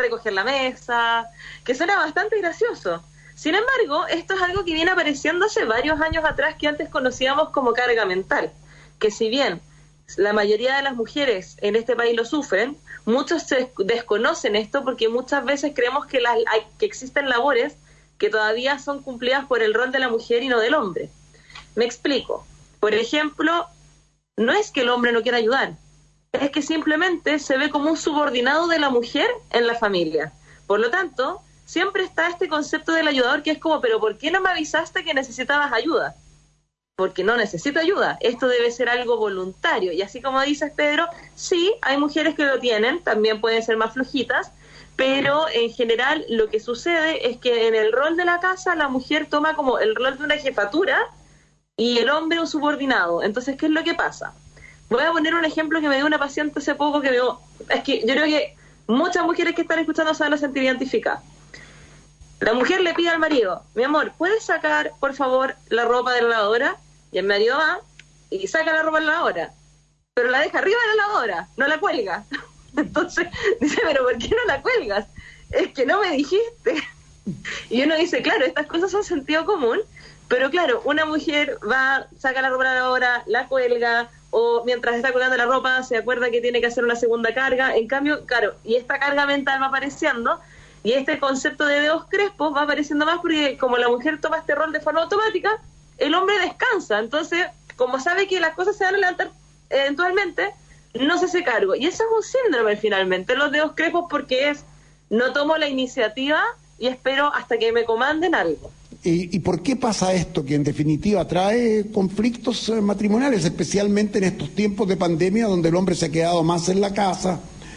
recoger la mesa, que suena bastante gracioso. Sin embargo, esto es algo que viene apareciendo hace varios años atrás, que antes conocíamos como carga mental, que si bien la mayoría de las mujeres en este país lo sufren, muchos se desconocen esto porque muchas veces creemos que existen labores que todavía son cumplidas por el rol de la mujer y no del hombre. Me explico. Por ejemplo, no es que el hombre no quiera ayudar, es que simplemente se ve como un subordinado de la mujer en la familia. Por lo tanto, siempre está este concepto del ayudador, que es como, pero ¿por qué no me avisaste que necesitabas ayuda? Porque no necesito ayuda, esto debe ser algo voluntario. Y así como dices, Pedro, sí, hay mujeres que lo tienen, también pueden ser más flojitas, pero en general lo que sucede es que en el rol de la casa la mujer toma como el rol de una jefatura y el hombre un subordinado. Entonces, ¿qué es lo que pasa? Voy a poner un ejemplo que me dio una paciente hace poco, es que yo creo que muchas mujeres que están escuchando se van a sentir identificadas. La mujer le pide al marido, mi amor, ¿puedes sacar, por favor, la ropa de la lavadora? Y el marido va y saca la ropa de la lavadora, pero la deja arriba de la lavadora, no la cuelga. Entonces dice, pero ¿por qué no la cuelgas? Es que no me dijiste. Y uno dice, claro, estas cosas son sentido común, pero claro, una mujer va, saca la ropa de la lavadora, la cuelga, o mientras está colgando la ropa se acuerda que tiene que hacer una segunda carga. En cambio, claro, y esta carga mental va apareciendo, y este concepto de dedos crespos va apareciendo más porque como la mujer toma este rol de forma automática, el hombre descansa. Entonces, como sabe que las cosas se van a levantar eventualmente, no se hace cargo. Y eso es un síndrome finalmente, los dedos crespos, porque es, no tomo la iniciativa y espero hasta que me comanden algo. ¿Y por qué pasa esto? Que en definitiva trae conflictos matrimoniales, especialmente en estos tiempos de pandemia donde el hombre se ha quedado más en la casa,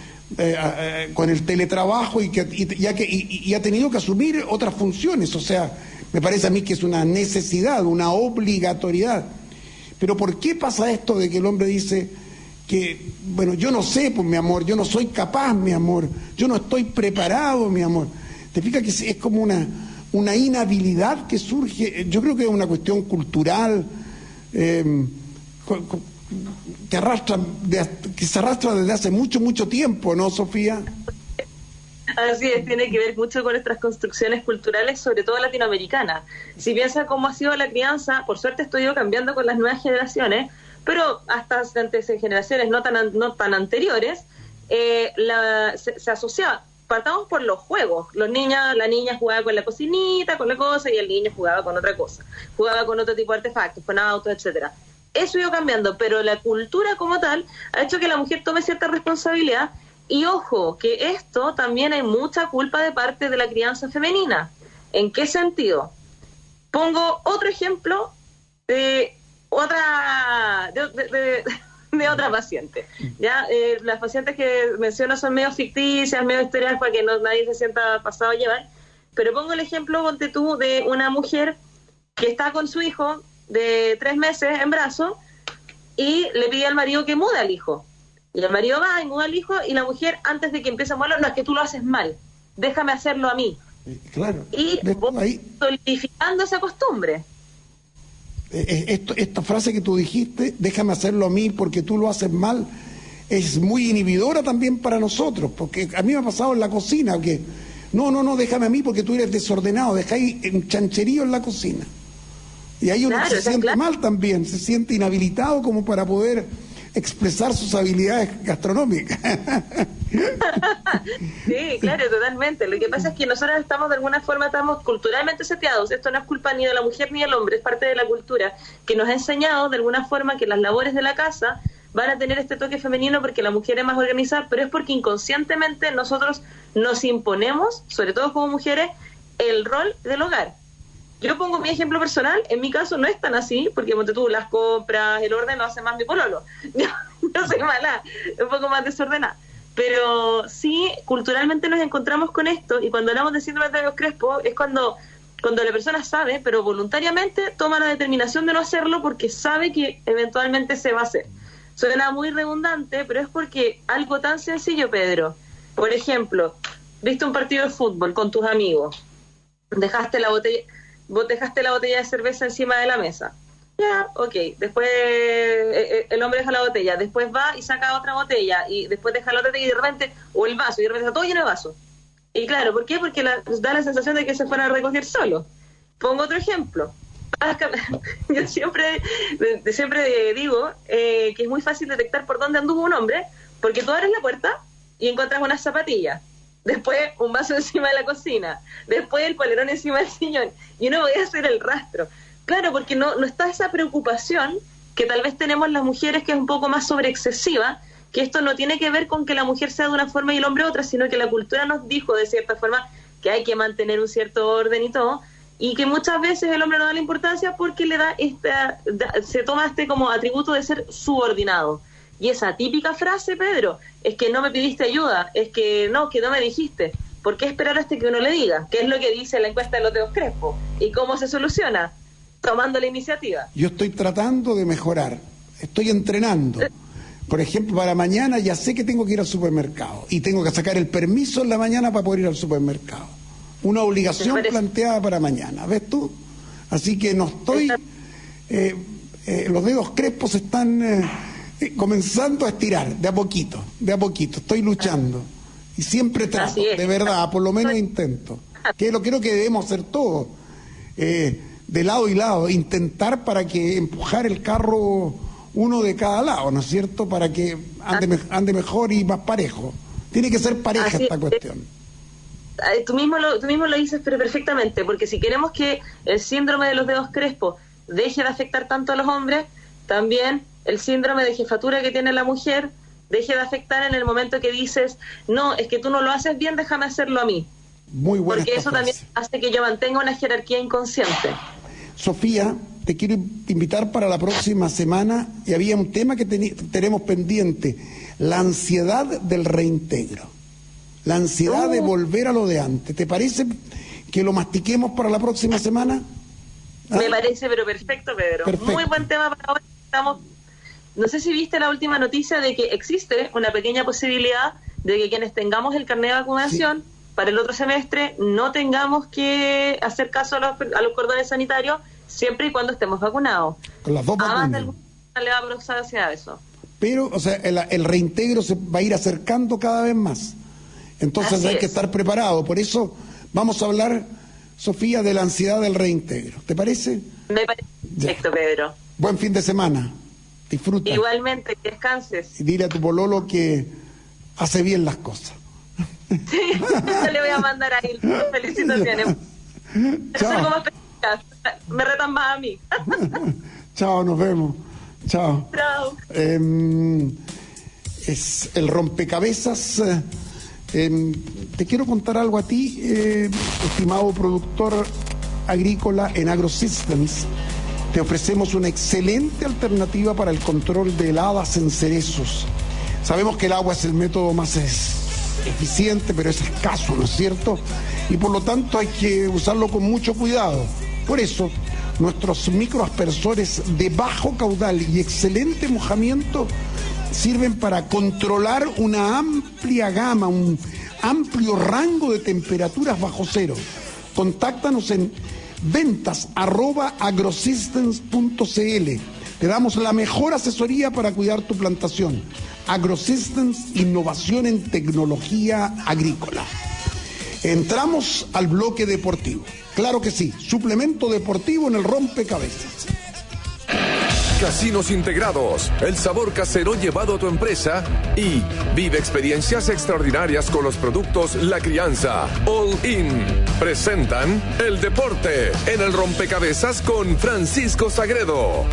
con el teletrabajo y ha tenido que asumir otras funciones. O sea, me parece a mí que es una necesidad, una obligatoriedad. Pero ¿por qué pasa esto de que el hombre dice que, bueno, yo no sé, pues mi amor, yo no soy capaz, mi amor, yo no estoy preparado, mi amor? ¿Te fijas que es como una inhabilidad que surge? Yo creo que es una cuestión cultural, que se arrastra desde hace mucho tiempo, ¿no, Sofía? Así es, tiene que ver mucho con nuestras construcciones culturales, sobre todo latinoamericanas. Si piensa cómo ha sido la crianza, por suerte esto ha ido cambiando con las nuevas generaciones, pero hasta antes en generaciones no tan anteriores, se asociaba. Partamos por los juegos. La niña jugaba con la cocinita, con la cosa, y el niño jugaba con otra cosa. Jugaba con otro tipo de artefactos, con autos, etcétera. Eso ha ido cambiando, pero la cultura como tal ha hecho que la mujer tome cierta responsabilidad. Y ojo, que esto también hay mucha culpa de parte de la crianza femenina. ¿En qué sentido? Pongo otro ejemplo de otra paciente. Ya las pacientes que menciono son medio ficticias, medio historias para que nadie se sienta pasado a llevar. Pero pongo el ejemplo, ponte tú, de una mujer que está con su hijo de 3 meses en brazos y le pide al marido que mude al hijo. Y el marido va y muda al hijo, y la mujer, antes de que empiece a mudarlo, no, es que tú lo haces mal, déjame hacerlo a mí. Claro. Y solidificando esa costumbre. Esta frase que tú dijiste, déjame hacerlo a mí porque tú lo haces mal, es muy inhibidora también para nosotros, porque a mí me ha pasado en la cocina, que no, déjame a mí porque tú eres desordenado, dejáis un chancherío en la cocina. Y ahí uno se siente mal también, se siente inhabilitado como para poder expresar sus habilidades gastronómicas. Sí, claro, totalmente. Lo que pasa es que nosotros estamos de alguna forma culturalmente seteados. Esto no es culpa ni de la mujer ni del hombre, es parte de la cultura que nos ha enseñado de alguna forma que las labores de la casa van a tener este toque femenino porque la mujer es más organizada, pero es porque inconscientemente nosotros nos imponemos, sobre todo como mujeres, el rol del hogar. Yo pongo mi ejemplo personal, en mi caso no es tan así, porque ponte tú, las compras, el orden lo hace más mi pololo. Yo soy mala, un poco más desordenada. Pero sí, culturalmente nos encontramos con esto, y cuando hablamos de síndrome de dedos crespos, es cuando la persona sabe, pero voluntariamente toma la determinación de no hacerlo porque sabe que eventualmente se va a hacer. Suena muy redundante, pero es porque algo tan sencillo, Pedro. Por ejemplo, viste un partido de fútbol con tus amigos, dejaste la botella de cerveza encima de la mesa. Ya, ok. Después el hombre deja la botella, después va y saca otra botella, y después deja la otra botella, y de repente, o el vaso, y de repente está todo lleno de vasos. Y claro, ¿por qué? Porque da la sensación de que se fueran a recoger solos. Pongo otro ejemplo. Yo siempre digo que es muy fácil detectar por dónde anduvo un hombre, porque tú abres la puerta y encuentras unas zapatillas, después un vaso encima de la cocina, después el polerón encima del sillón, y uno puede hacer el rastro. Claro, porque no está esa preocupación que tal vez tenemos las mujeres, que es un poco más sobreexcesiva, que esto no tiene que ver con que la mujer sea de una forma y el hombre otra, sino que la cultura nos dijo de cierta forma que hay que mantener un cierto orden y todo, y que muchas veces el hombre no da la importancia porque le se toma como atributo de ser subordinado. Y esa típica frase, Pedro, es que no me pidiste ayuda, es que no me dijiste. ¿Por qué esperar hasta que uno le diga? ¿Qué es lo que dice la encuesta de los dedos crespos? ¿Y cómo se soluciona? Tomando la iniciativa. Yo estoy tratando de mejorar, estoy entrenando. Por ejemplo, para mañana ya sé que tengo que ir al supermercado y tengo que sacar el permiso en la mañana para poder ir al supermercado. Una obligación planteada para mañana, ¿ves tú? Así que no estoy... los dedos crespos están comenzando a estirar, de a poquito, estoy luchando. Y siempre trato, de verdad, por lo menos intento. Que lo creo que debemos hacer todos, de lado y lado, intentar para que empujar el carro uno de cada lado, ¿no es cierto? Para que ande mejor y más parejo. Tiene que ser pareja esta cuestión. Tú mismo lo dices, pero perfectamente, porque si queremos que el síndrome de los dedos crespos deje de afectar tanto a los hombres, también el síndrome de jefatura que tiene la mujer deje de afectar en el momento que dices, no, es que tú no lo haces bien, déjame hacerlo a mí. Muy buena. Porque eso también hace que yo mantenga una jerarquía inconsciente. Sofía, te quiero invitar para la próxima semana, y había un tema que tenemos pendiente, la ansiedad del reintegro, la ansiedad de volver a lo de antes. ¿Te parece que lo mastiquemos para la próxima semana? Me parece, pero perfecto, Pedro. Perfecto. Muy buen tema para ahora. No sé si viste la última noticia de que existe una pequeña posibilidad de que quienes tengamos el carnet de vacunación para el otro semestre no tengamos que hacer caso a los cordones sanitarios siempre y cuando estemos vacunados. Con las dos vacunas. Además, le va a proceder hacia eso. Pero, o sea, el reintegro se va a ir acercando cada vez más. Entonces hay que estar preparado. Por eso vamos a hablar, Sofía, de la ansiedad del reintegro. ¿Te parece? Me parece perfecto, Pedro. Buen fin de semana. Disfruta. Igualmente, que descanses. Y dile a tu pololo que hace bien las cosas. Sí, yo le voy a mandar ahí felicitaciones. Chao. Me retan más a mí. Chao, nos vemos. Chao. Chao. Es el rompecabezas. Te quiero contar algo a ti, estimado productor agrícola. En AgroSystems te ofrecemos una excelente alternativa para el control de heladas en cerezos. Sabemos que el agua es el método más eficiente, pero es escaso, ¿no es cierto? Y por lo tanto hay que usarlo con mucho cuidado. Por eso, nuestros microaspersores de bajo caudal y excelente mojamiento sirven para controlar una amplia gama, un amplio rango de temperaturas bajo cero. Contáctanos en ventas@agrosystems.cl. Te damos la mejor asesoría para cuidar tu plantación. AgroSystems, innovación en tecnología agrícola. Entramos al bloque deportivo. Claro que sí, suplemento deportivo en el rompecabezas. Casinos integrados, el sabor casero llevado a tu empresa, y vive experiencias extraordinarias con los productos La Crianza All In. Presentan el deporte en el rompecabezas con Francisco Sagredo.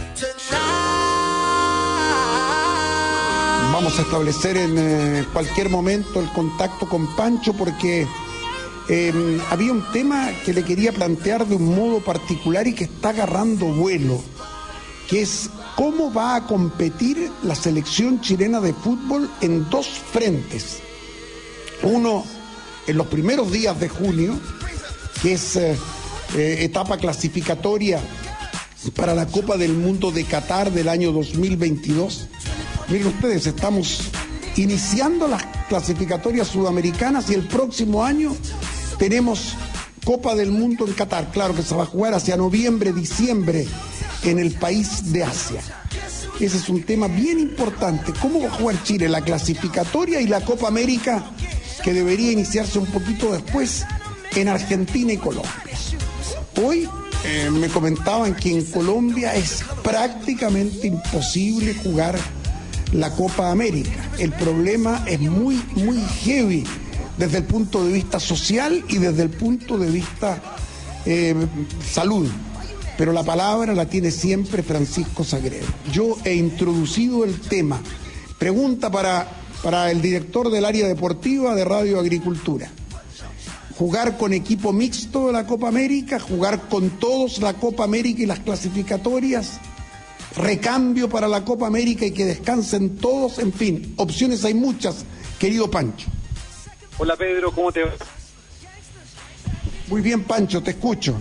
Vamos a establecer en cualquier momento el contacto con Pancho, porque había un tema que le quería plantear de un modo particular y que está agarrando vuelo, que es cómo va a competir la selección chilena de fútbol en dos frentes. Uno, en los primeros días de junio, que es etapa clasificatoria para la Copa del Mundo de Qatar del año 2022. Miren ustedes, estamos iniciando las clasificatorias sudamericanas y el próximo año tenemos Copa del Mundo en Qatar. Claro que se va a jugar hacia noviembre, diciembre en el país de Asia. Ese es un tema bien importante. ¿Cómo va a jugar Chile la clasificatoria y la Copa América que debería iniciarse un poquito después en Argentina y Colombia. Hoy me comentaban que en Colombia es prácticamente imposible jugar la Copa América. El problema es muy heavy desde el punto de vista social y desde el punto de vista salud. Pero la palabra la tiene siempre Francisco Sagredo. Yo he introducido el tema. Pregunta para el director del área deportiva de Radio Agricultura. Jugar con equipo mixto de la Copa América, jugar con todos la Copa América y las clasificatorias, recambio para la Copa América y que descansen todos, en fin, opciones hay muchas, querido Pancho. Hola Pedro, ¿cómo te va? Muy bien, Pancho, te escucho.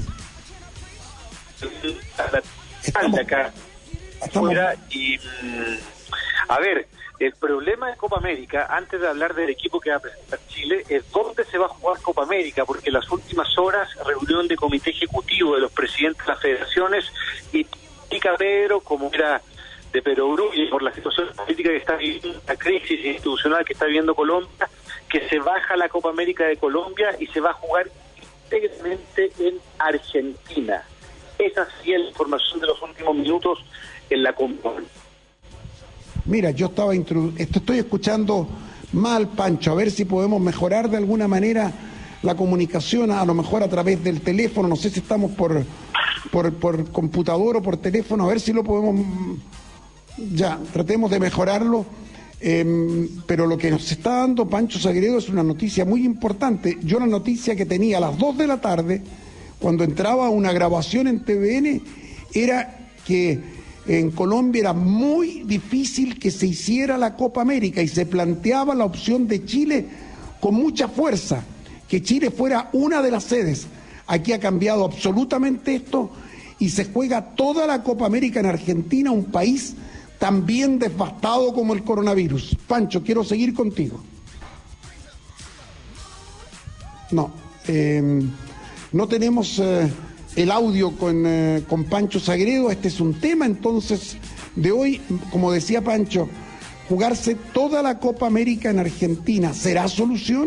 Estamos acá. Y, a ver, el problema de Copa América, antes de hablar del equipo que va a presentar Chile, es dónde se va a jugar Copa América, porque en las últimas horas, reunión de comité ejecutivo de los presidentes de las federaciones, y Pedro, como era de perogrullo por la situación política que está viviendo, la crisis institucional que está viviendo Colombia, que se baja la Copa América de Colombia y se va a jugar íntegramente en Argentina. Esa sí es la información de los últimos minutos en la Conmebol. Mira, yo estoy escuchando mal, Pancho, a ver si podemos mejorar de alguna manera la comunicación, a lo mejor a través del teléfono, no sé si estamos por computador o por teléfono, a ver si lo podemos, ya, tratemos de mejorarlo, pero lo que nos está dando Pancho Sagredo es una noticia muy importante. Yo la noticia que tenía a las 2 de la tarde, cuando entraba una grabación en TVN, era que en Colombia era muy difícil que se hiciera la Copa América y se planteaba la opción de Chile con mucha fuerza, que Chile fuera una de las sedes. Aquí ha cambiado absolutamente esto y se juega toda la Copa América en Argentina, un país tan bien devastado como el coronavirus. Pancho, quiero seguir contigo. No tenemos el audio con Pancho Sagredo. Este es un tema entonces de hoy, como decía Pancho, jugarse toda la Copa América en Argentina. ¿Será solución?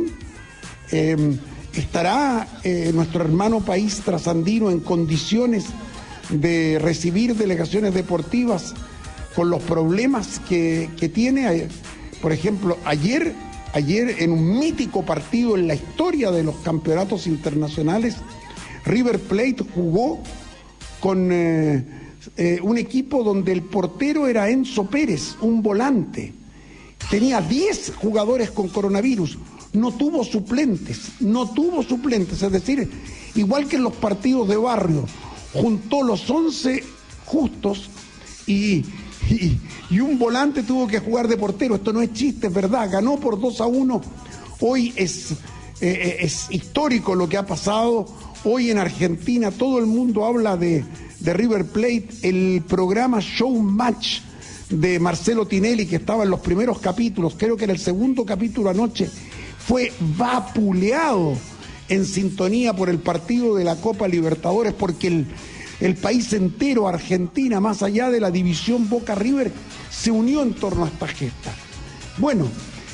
¿Estará nuestro hermano país trasandino en condiciones de recibir delegaciones deportivas con los problemas que tiene? Por ejemplo, ayer en un mítico partido en la historia de los campeonatos internacionales, River Plate jugó con un equipo donde el portero era Enzo Pérez, un volante. Tenía 10 jugadores con coronavirus. No tuvo suplentes, es decir, igual que en los partidos de barrio, juntó los 11 justos y un volante tuvo que jugar de portero. Esto no es chiste, es verdad, ganó por 2-1. Hoy es histórico lo que ha pasado. Hoy en Argentina todo el mundo habla de River Plate. El programa Showmatch de Marcelo Tinelli, que estaba en los primeros capítulos, creo que era el segundo capítulo anoche, fue vapuleado en sintonía por el partido de la Copa Libertadores, porque el país entero, Argentina, más allá de la división Boca River, se unió en torno a esta gesta. Bueno,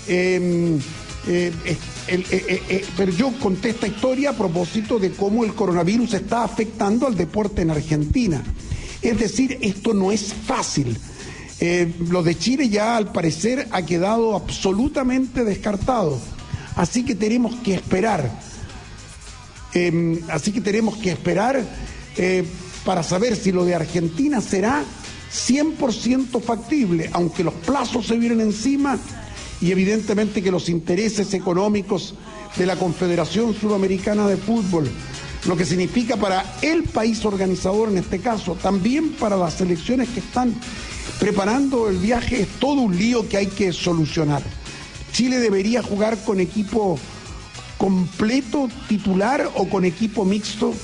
pero yo conté esta historia a propósito de cómo el coronavirus está afectando al deporte en Argentina. Es decir, esto no es fácil. Lo de Chile ya al parecer ha quedado absolutamente descartado. Así que tenemos que esperar. Para saber si lo de Argentina será 100% factible, aunque los plazos se vienen encima y evidentemente que los intereses económicos de la Confederación Sudamericana de Fútbol, lo que significa para el país organizador en este caso, también para las selecciones que están preparando el viaje, es todo un lío que hay que solucionar. Chile debería jugar con equipo completo, titular, o con equipo mixto.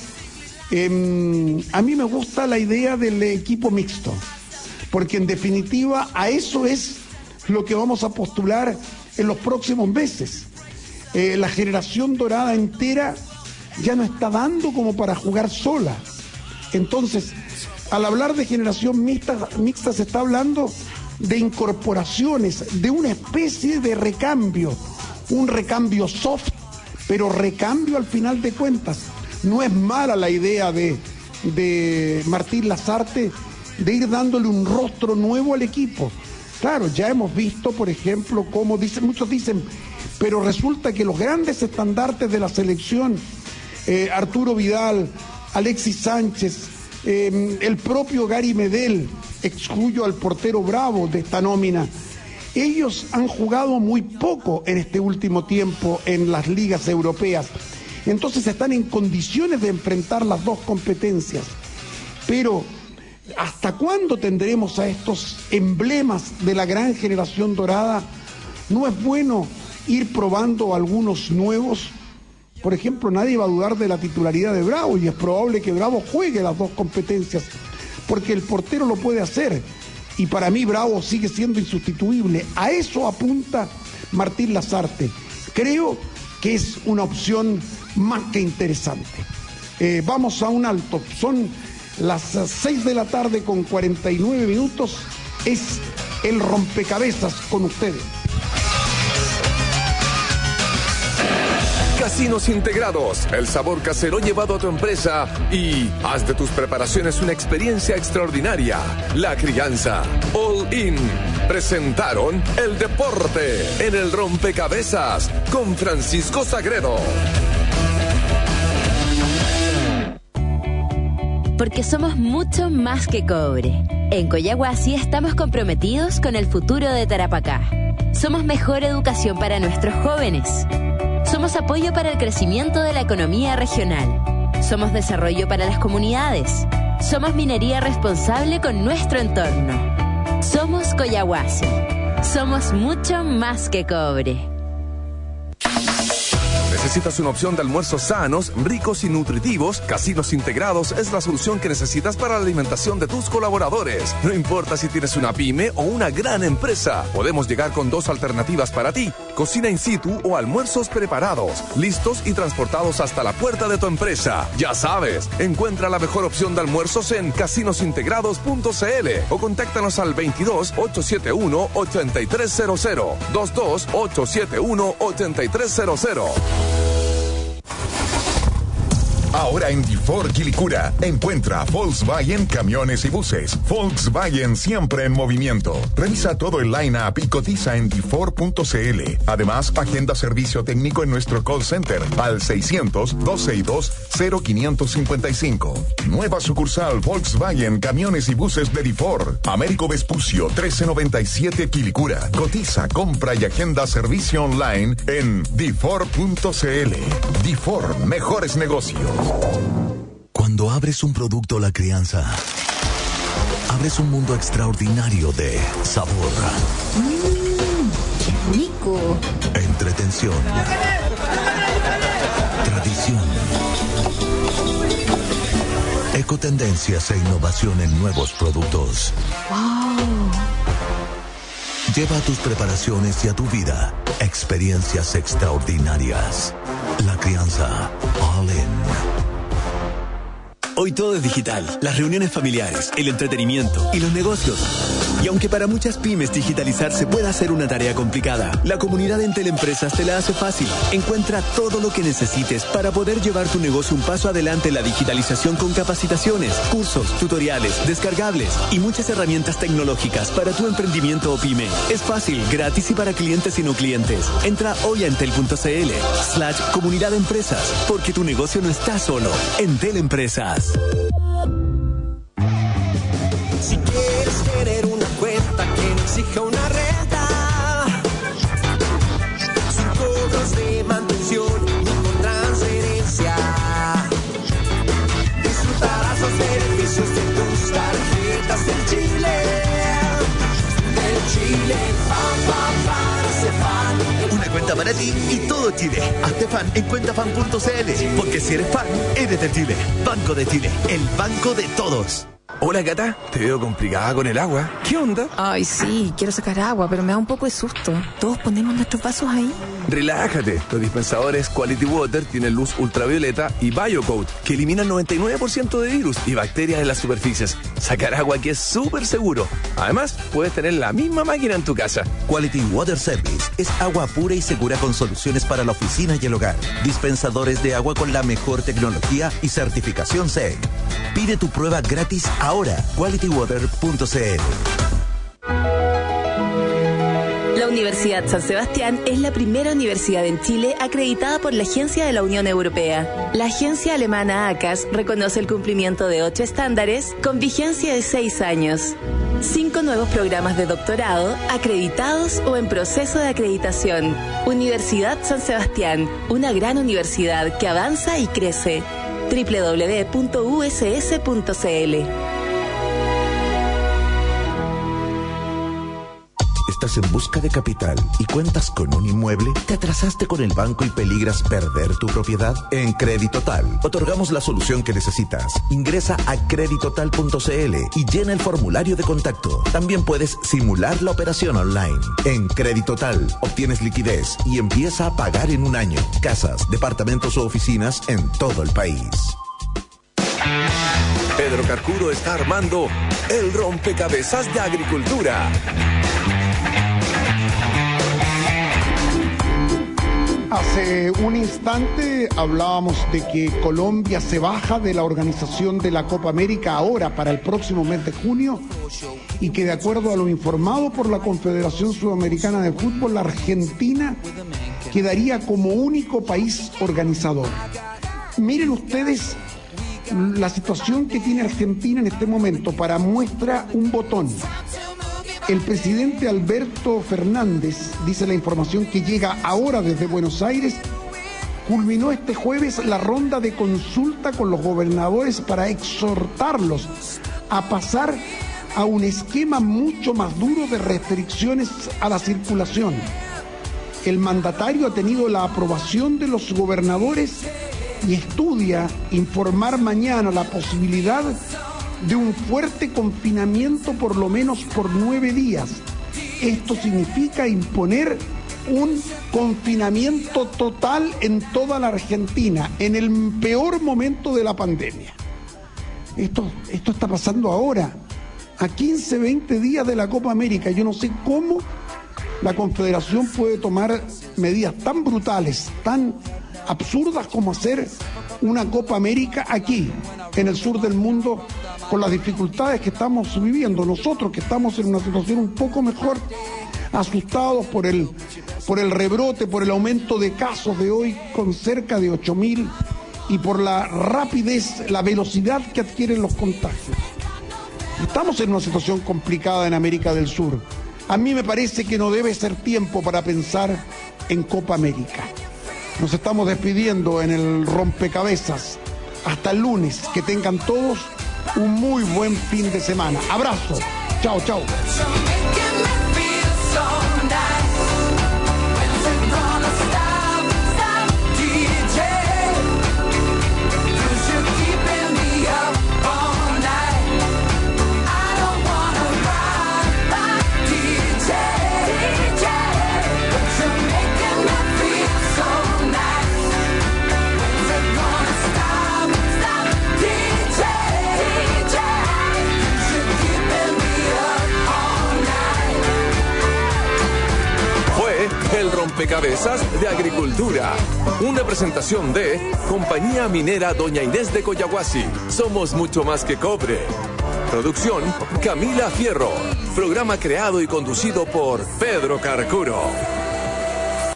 A mí me gusta la idea del equipo mixto, porque en definitiva a eso es lo que vamos a postular en los próximos meses. La generación dorada entera ya no está dando como para jugar sola. Entonces, al hablar de generación mixta se está hablando de incorporaciones, de una especie de recambio, un recambio soft, pero recambio al final de cuentas. No es mala la idea de Martín Lasarte de ir dándole un rostro nuevo al equipo. Claro, ya hemos visto, por ejemplo, como muchos dicen, pero resulta que los grandes estandartes de la selección, Arturo Vidal, Alexis Sánchez, el propio Gary Medel, excluyo al portero Bravo de esta nómina, ellos han jugado muy poco en este último tiempo en las ligas europeas. Entonces están en condiciones de enfrentar las dos competencias. Pero, ¿hasta cuándo tendremos a estos emblemas de la gran generación dorada? ¿No es bueno ir probando algunos nuevos? Por ejemplo, nadie va a dudar de la titularidad de Bravo, y es probable que Bravo juegue las dos competencias, porque el portero lo puede hacer, y para mí Bravo sigue siendo insustituible. A eso apunta Martín Lasarte. Creo que es una opción más que interesante. Vamos a un alto. Son las 6 de la tarde con 49 minutos. Es el rompecabezas con ustedes. Casinos Integrados, el sabor casero llevado a tu empresa, y haz de tus preparaciones una experiencia extraordinaria. La Crianza, All In, presentaron el deporte en el rompecabezas con Francisco Sagredo. Porque somos mucho más que cobre. En Collahuasi estamos comprometidos con el futuro de Tarapacá. Somos mejor educación para nuestros jóvenes. Somos apoyo para el crecimiento de la economía regional. Somos desarrollo para las comunidades. Somos minería responsable con nuestro entorno. Somos Collahuasi. Somos mucho más que cobre. ¿Necesitas una opción de almuerzos sanos, ricos y nutritivos? Casinos Integrados es la solución que necesitas para la alimentación de tus colaboradores. No importa si tienes una pyme o una gran empresa, podemos llegar con dos alternativas para ti: cocina in situ o almuerzos preparados, listos y transportados hasta la puerta de tu empresa. Ya sabes, encuentra la mejor opción de almuerzos en casinosintegrados.cl o contáctanos al 22-871-8300, 22-871-8300. Ahora en Difor Quilicura, encuentra Volkswagen Camiones y Buses. Volkswagen siempre en movimiento. Revisa todo el line-up y cotiza en Difor.cl. Además, agenda servicio técnico en nuestro call center al 600-262-0555. Nueva sucursal Volkswagen Camiones y Buses de Difor. Américo Vespucio 1397 Quilicura. Cotiza, compra y agenda servicio online en Difor.cl. Difor, mejores negocios. Cuando abres un producto La Crianza, abres un mundo extraordinario de sabor, rico, entretención, tradición, ecotendencias e innovación en nuevos productos. ¡Wow! Lleva a tus preparaciones y a tu vida experiencias extraordinarias. La Crianza, All In. Hoy todo es digital, las reuniones familiares, el entretenimiento y los negocios. Y aunque para muchas pymes digitalizarse pueda ser una tarea complicada, la comunidad en Teleempresas te la hace fácil. Encuentra todo lo que necesites para poder llevar tu negocio un paso adelante en la digitalización con capacitaciones, cursos, tutoriales, descargables y muchas herramientas tecnológicas para tu emprendimiento o pyme. Es fácil, gratis y para clientes y no clientes. Entra hoy a entel.cl/comunidad empresas, porque tu negocio no está solo. Entel Empresas. Si quieres tener una cuenta que no exija una renta, sin cobros de mantención ni con transferencia, disfrutarás los beneficios de tus tarjetas del Chile. Una cuenta para ti y todo Chile. Hazte fan en cuentafan.cl, porque si eres fan, eres de Chile. Banco de Chile, el banco de todos. Hola, Cata. Te veo complicada con el agua. ¿Qué onda? Ay, sí, quiero sacar agua, pero me da un poco de susto. ¿Todos ponemos nuestros vasos ahí? Relájate. Los dispensadores Quality Water tienen luz ultravioleta y BioCoat, que eliminan 99% de virus y bacterias en las superficies. Sacar agua aquí es súper seguro. Además, puedes tener la misma máquina en tu casa. Quality Water Service es agua pura y segura con soluciones para la oficina y el hogar. Dispensadores de agua con la mejor tecnología y certificación SEC. Pide tu prueba gratis ahora. qualitywater.cl. La Universidad San Sebastián es la primera universidad en Chile acreditada por la Agencia de la Unión Europea. La agencia alemana ACAS reconoce el cumplimiento de 8 estándares con vigencia de 6 años. 5 nuevos programas de doctorado acreditados o en proceso de acreditación. Universidad San Sebastián, una gran universidad que avanza y crece. www.uss.cl. ¿Estás en busca de capital y cuentas con un inmueble? ¿Te atrasaste con el banco y peligras perder tu propiedad? En Creditotal otorgamos la solución que necesitas. Ingresa a creditotal.cl y llena el formulario de contacto. También puedes simular la operación online. En Creditotal obtienes liquidez y empieza a pagar en un año. Casas, departamentos o oficinas en todo el país. Pedro Carcuro está armando el rompecabezas de agricultura. Hace un instante hablábamos de que Colombia se baja de la organización de la Copa América ahora para el próximo mes de junio y que de acuerdo a lo informado por la Confederación Sudamericana de Fútbol, la Argentina quedaría como único país organizador. Miren ustedes la situación que tiene Argentina en este momento. Para muestra un botón. El presidente Alberto Fernández, dice la información que llega ahora desde Buenos Aires, culminó este jueves la ronda de consulta con los gobernadores para exhortarlos a pasar a un esquema mucho más duro de restricciones a la circulación. El mandatario ha tenido la aprobación de los gobernadores y estudia informar mañana la posibilidad de un fuerte confinamiento por lo menos por 9 días. Esto significa imponer un confinamiento total en toda la Argentina, en el peor momento de la pandemia. Esto está pasando ahora, a 15, 20 días de la Copa América. Yo no sé cómo la Confederación puede tomar medidas tan brutales, tan absurdas como hacer una Copa América aquí, en el sur del mundo, con las dificultades que estamos viviendo. Nosotros que estamos en una situación un poco mejor, asustados por el rebrote, por el aumento de casos de hoy con cerca de 8.000 y por la rapidez, la velocidad que adquieren los contagios. Estamos en una situación complicada en América del Sur. A mí me parece que no debe ser tiempo para pensar en Copa América. Nos estamos despidiendo en el rompecabezas. Hasta el lunes. Que tengan todos un muy buen fin de semana. Abrazo. Chao, chao. El rompecabezas de agricultura. Una presentación de Compañía Minera Doña Inés de Coyahuasi. Somos mucho más que cobre. Producción Camila Fierro. Programa creado y conducido por Pedro Carcuro.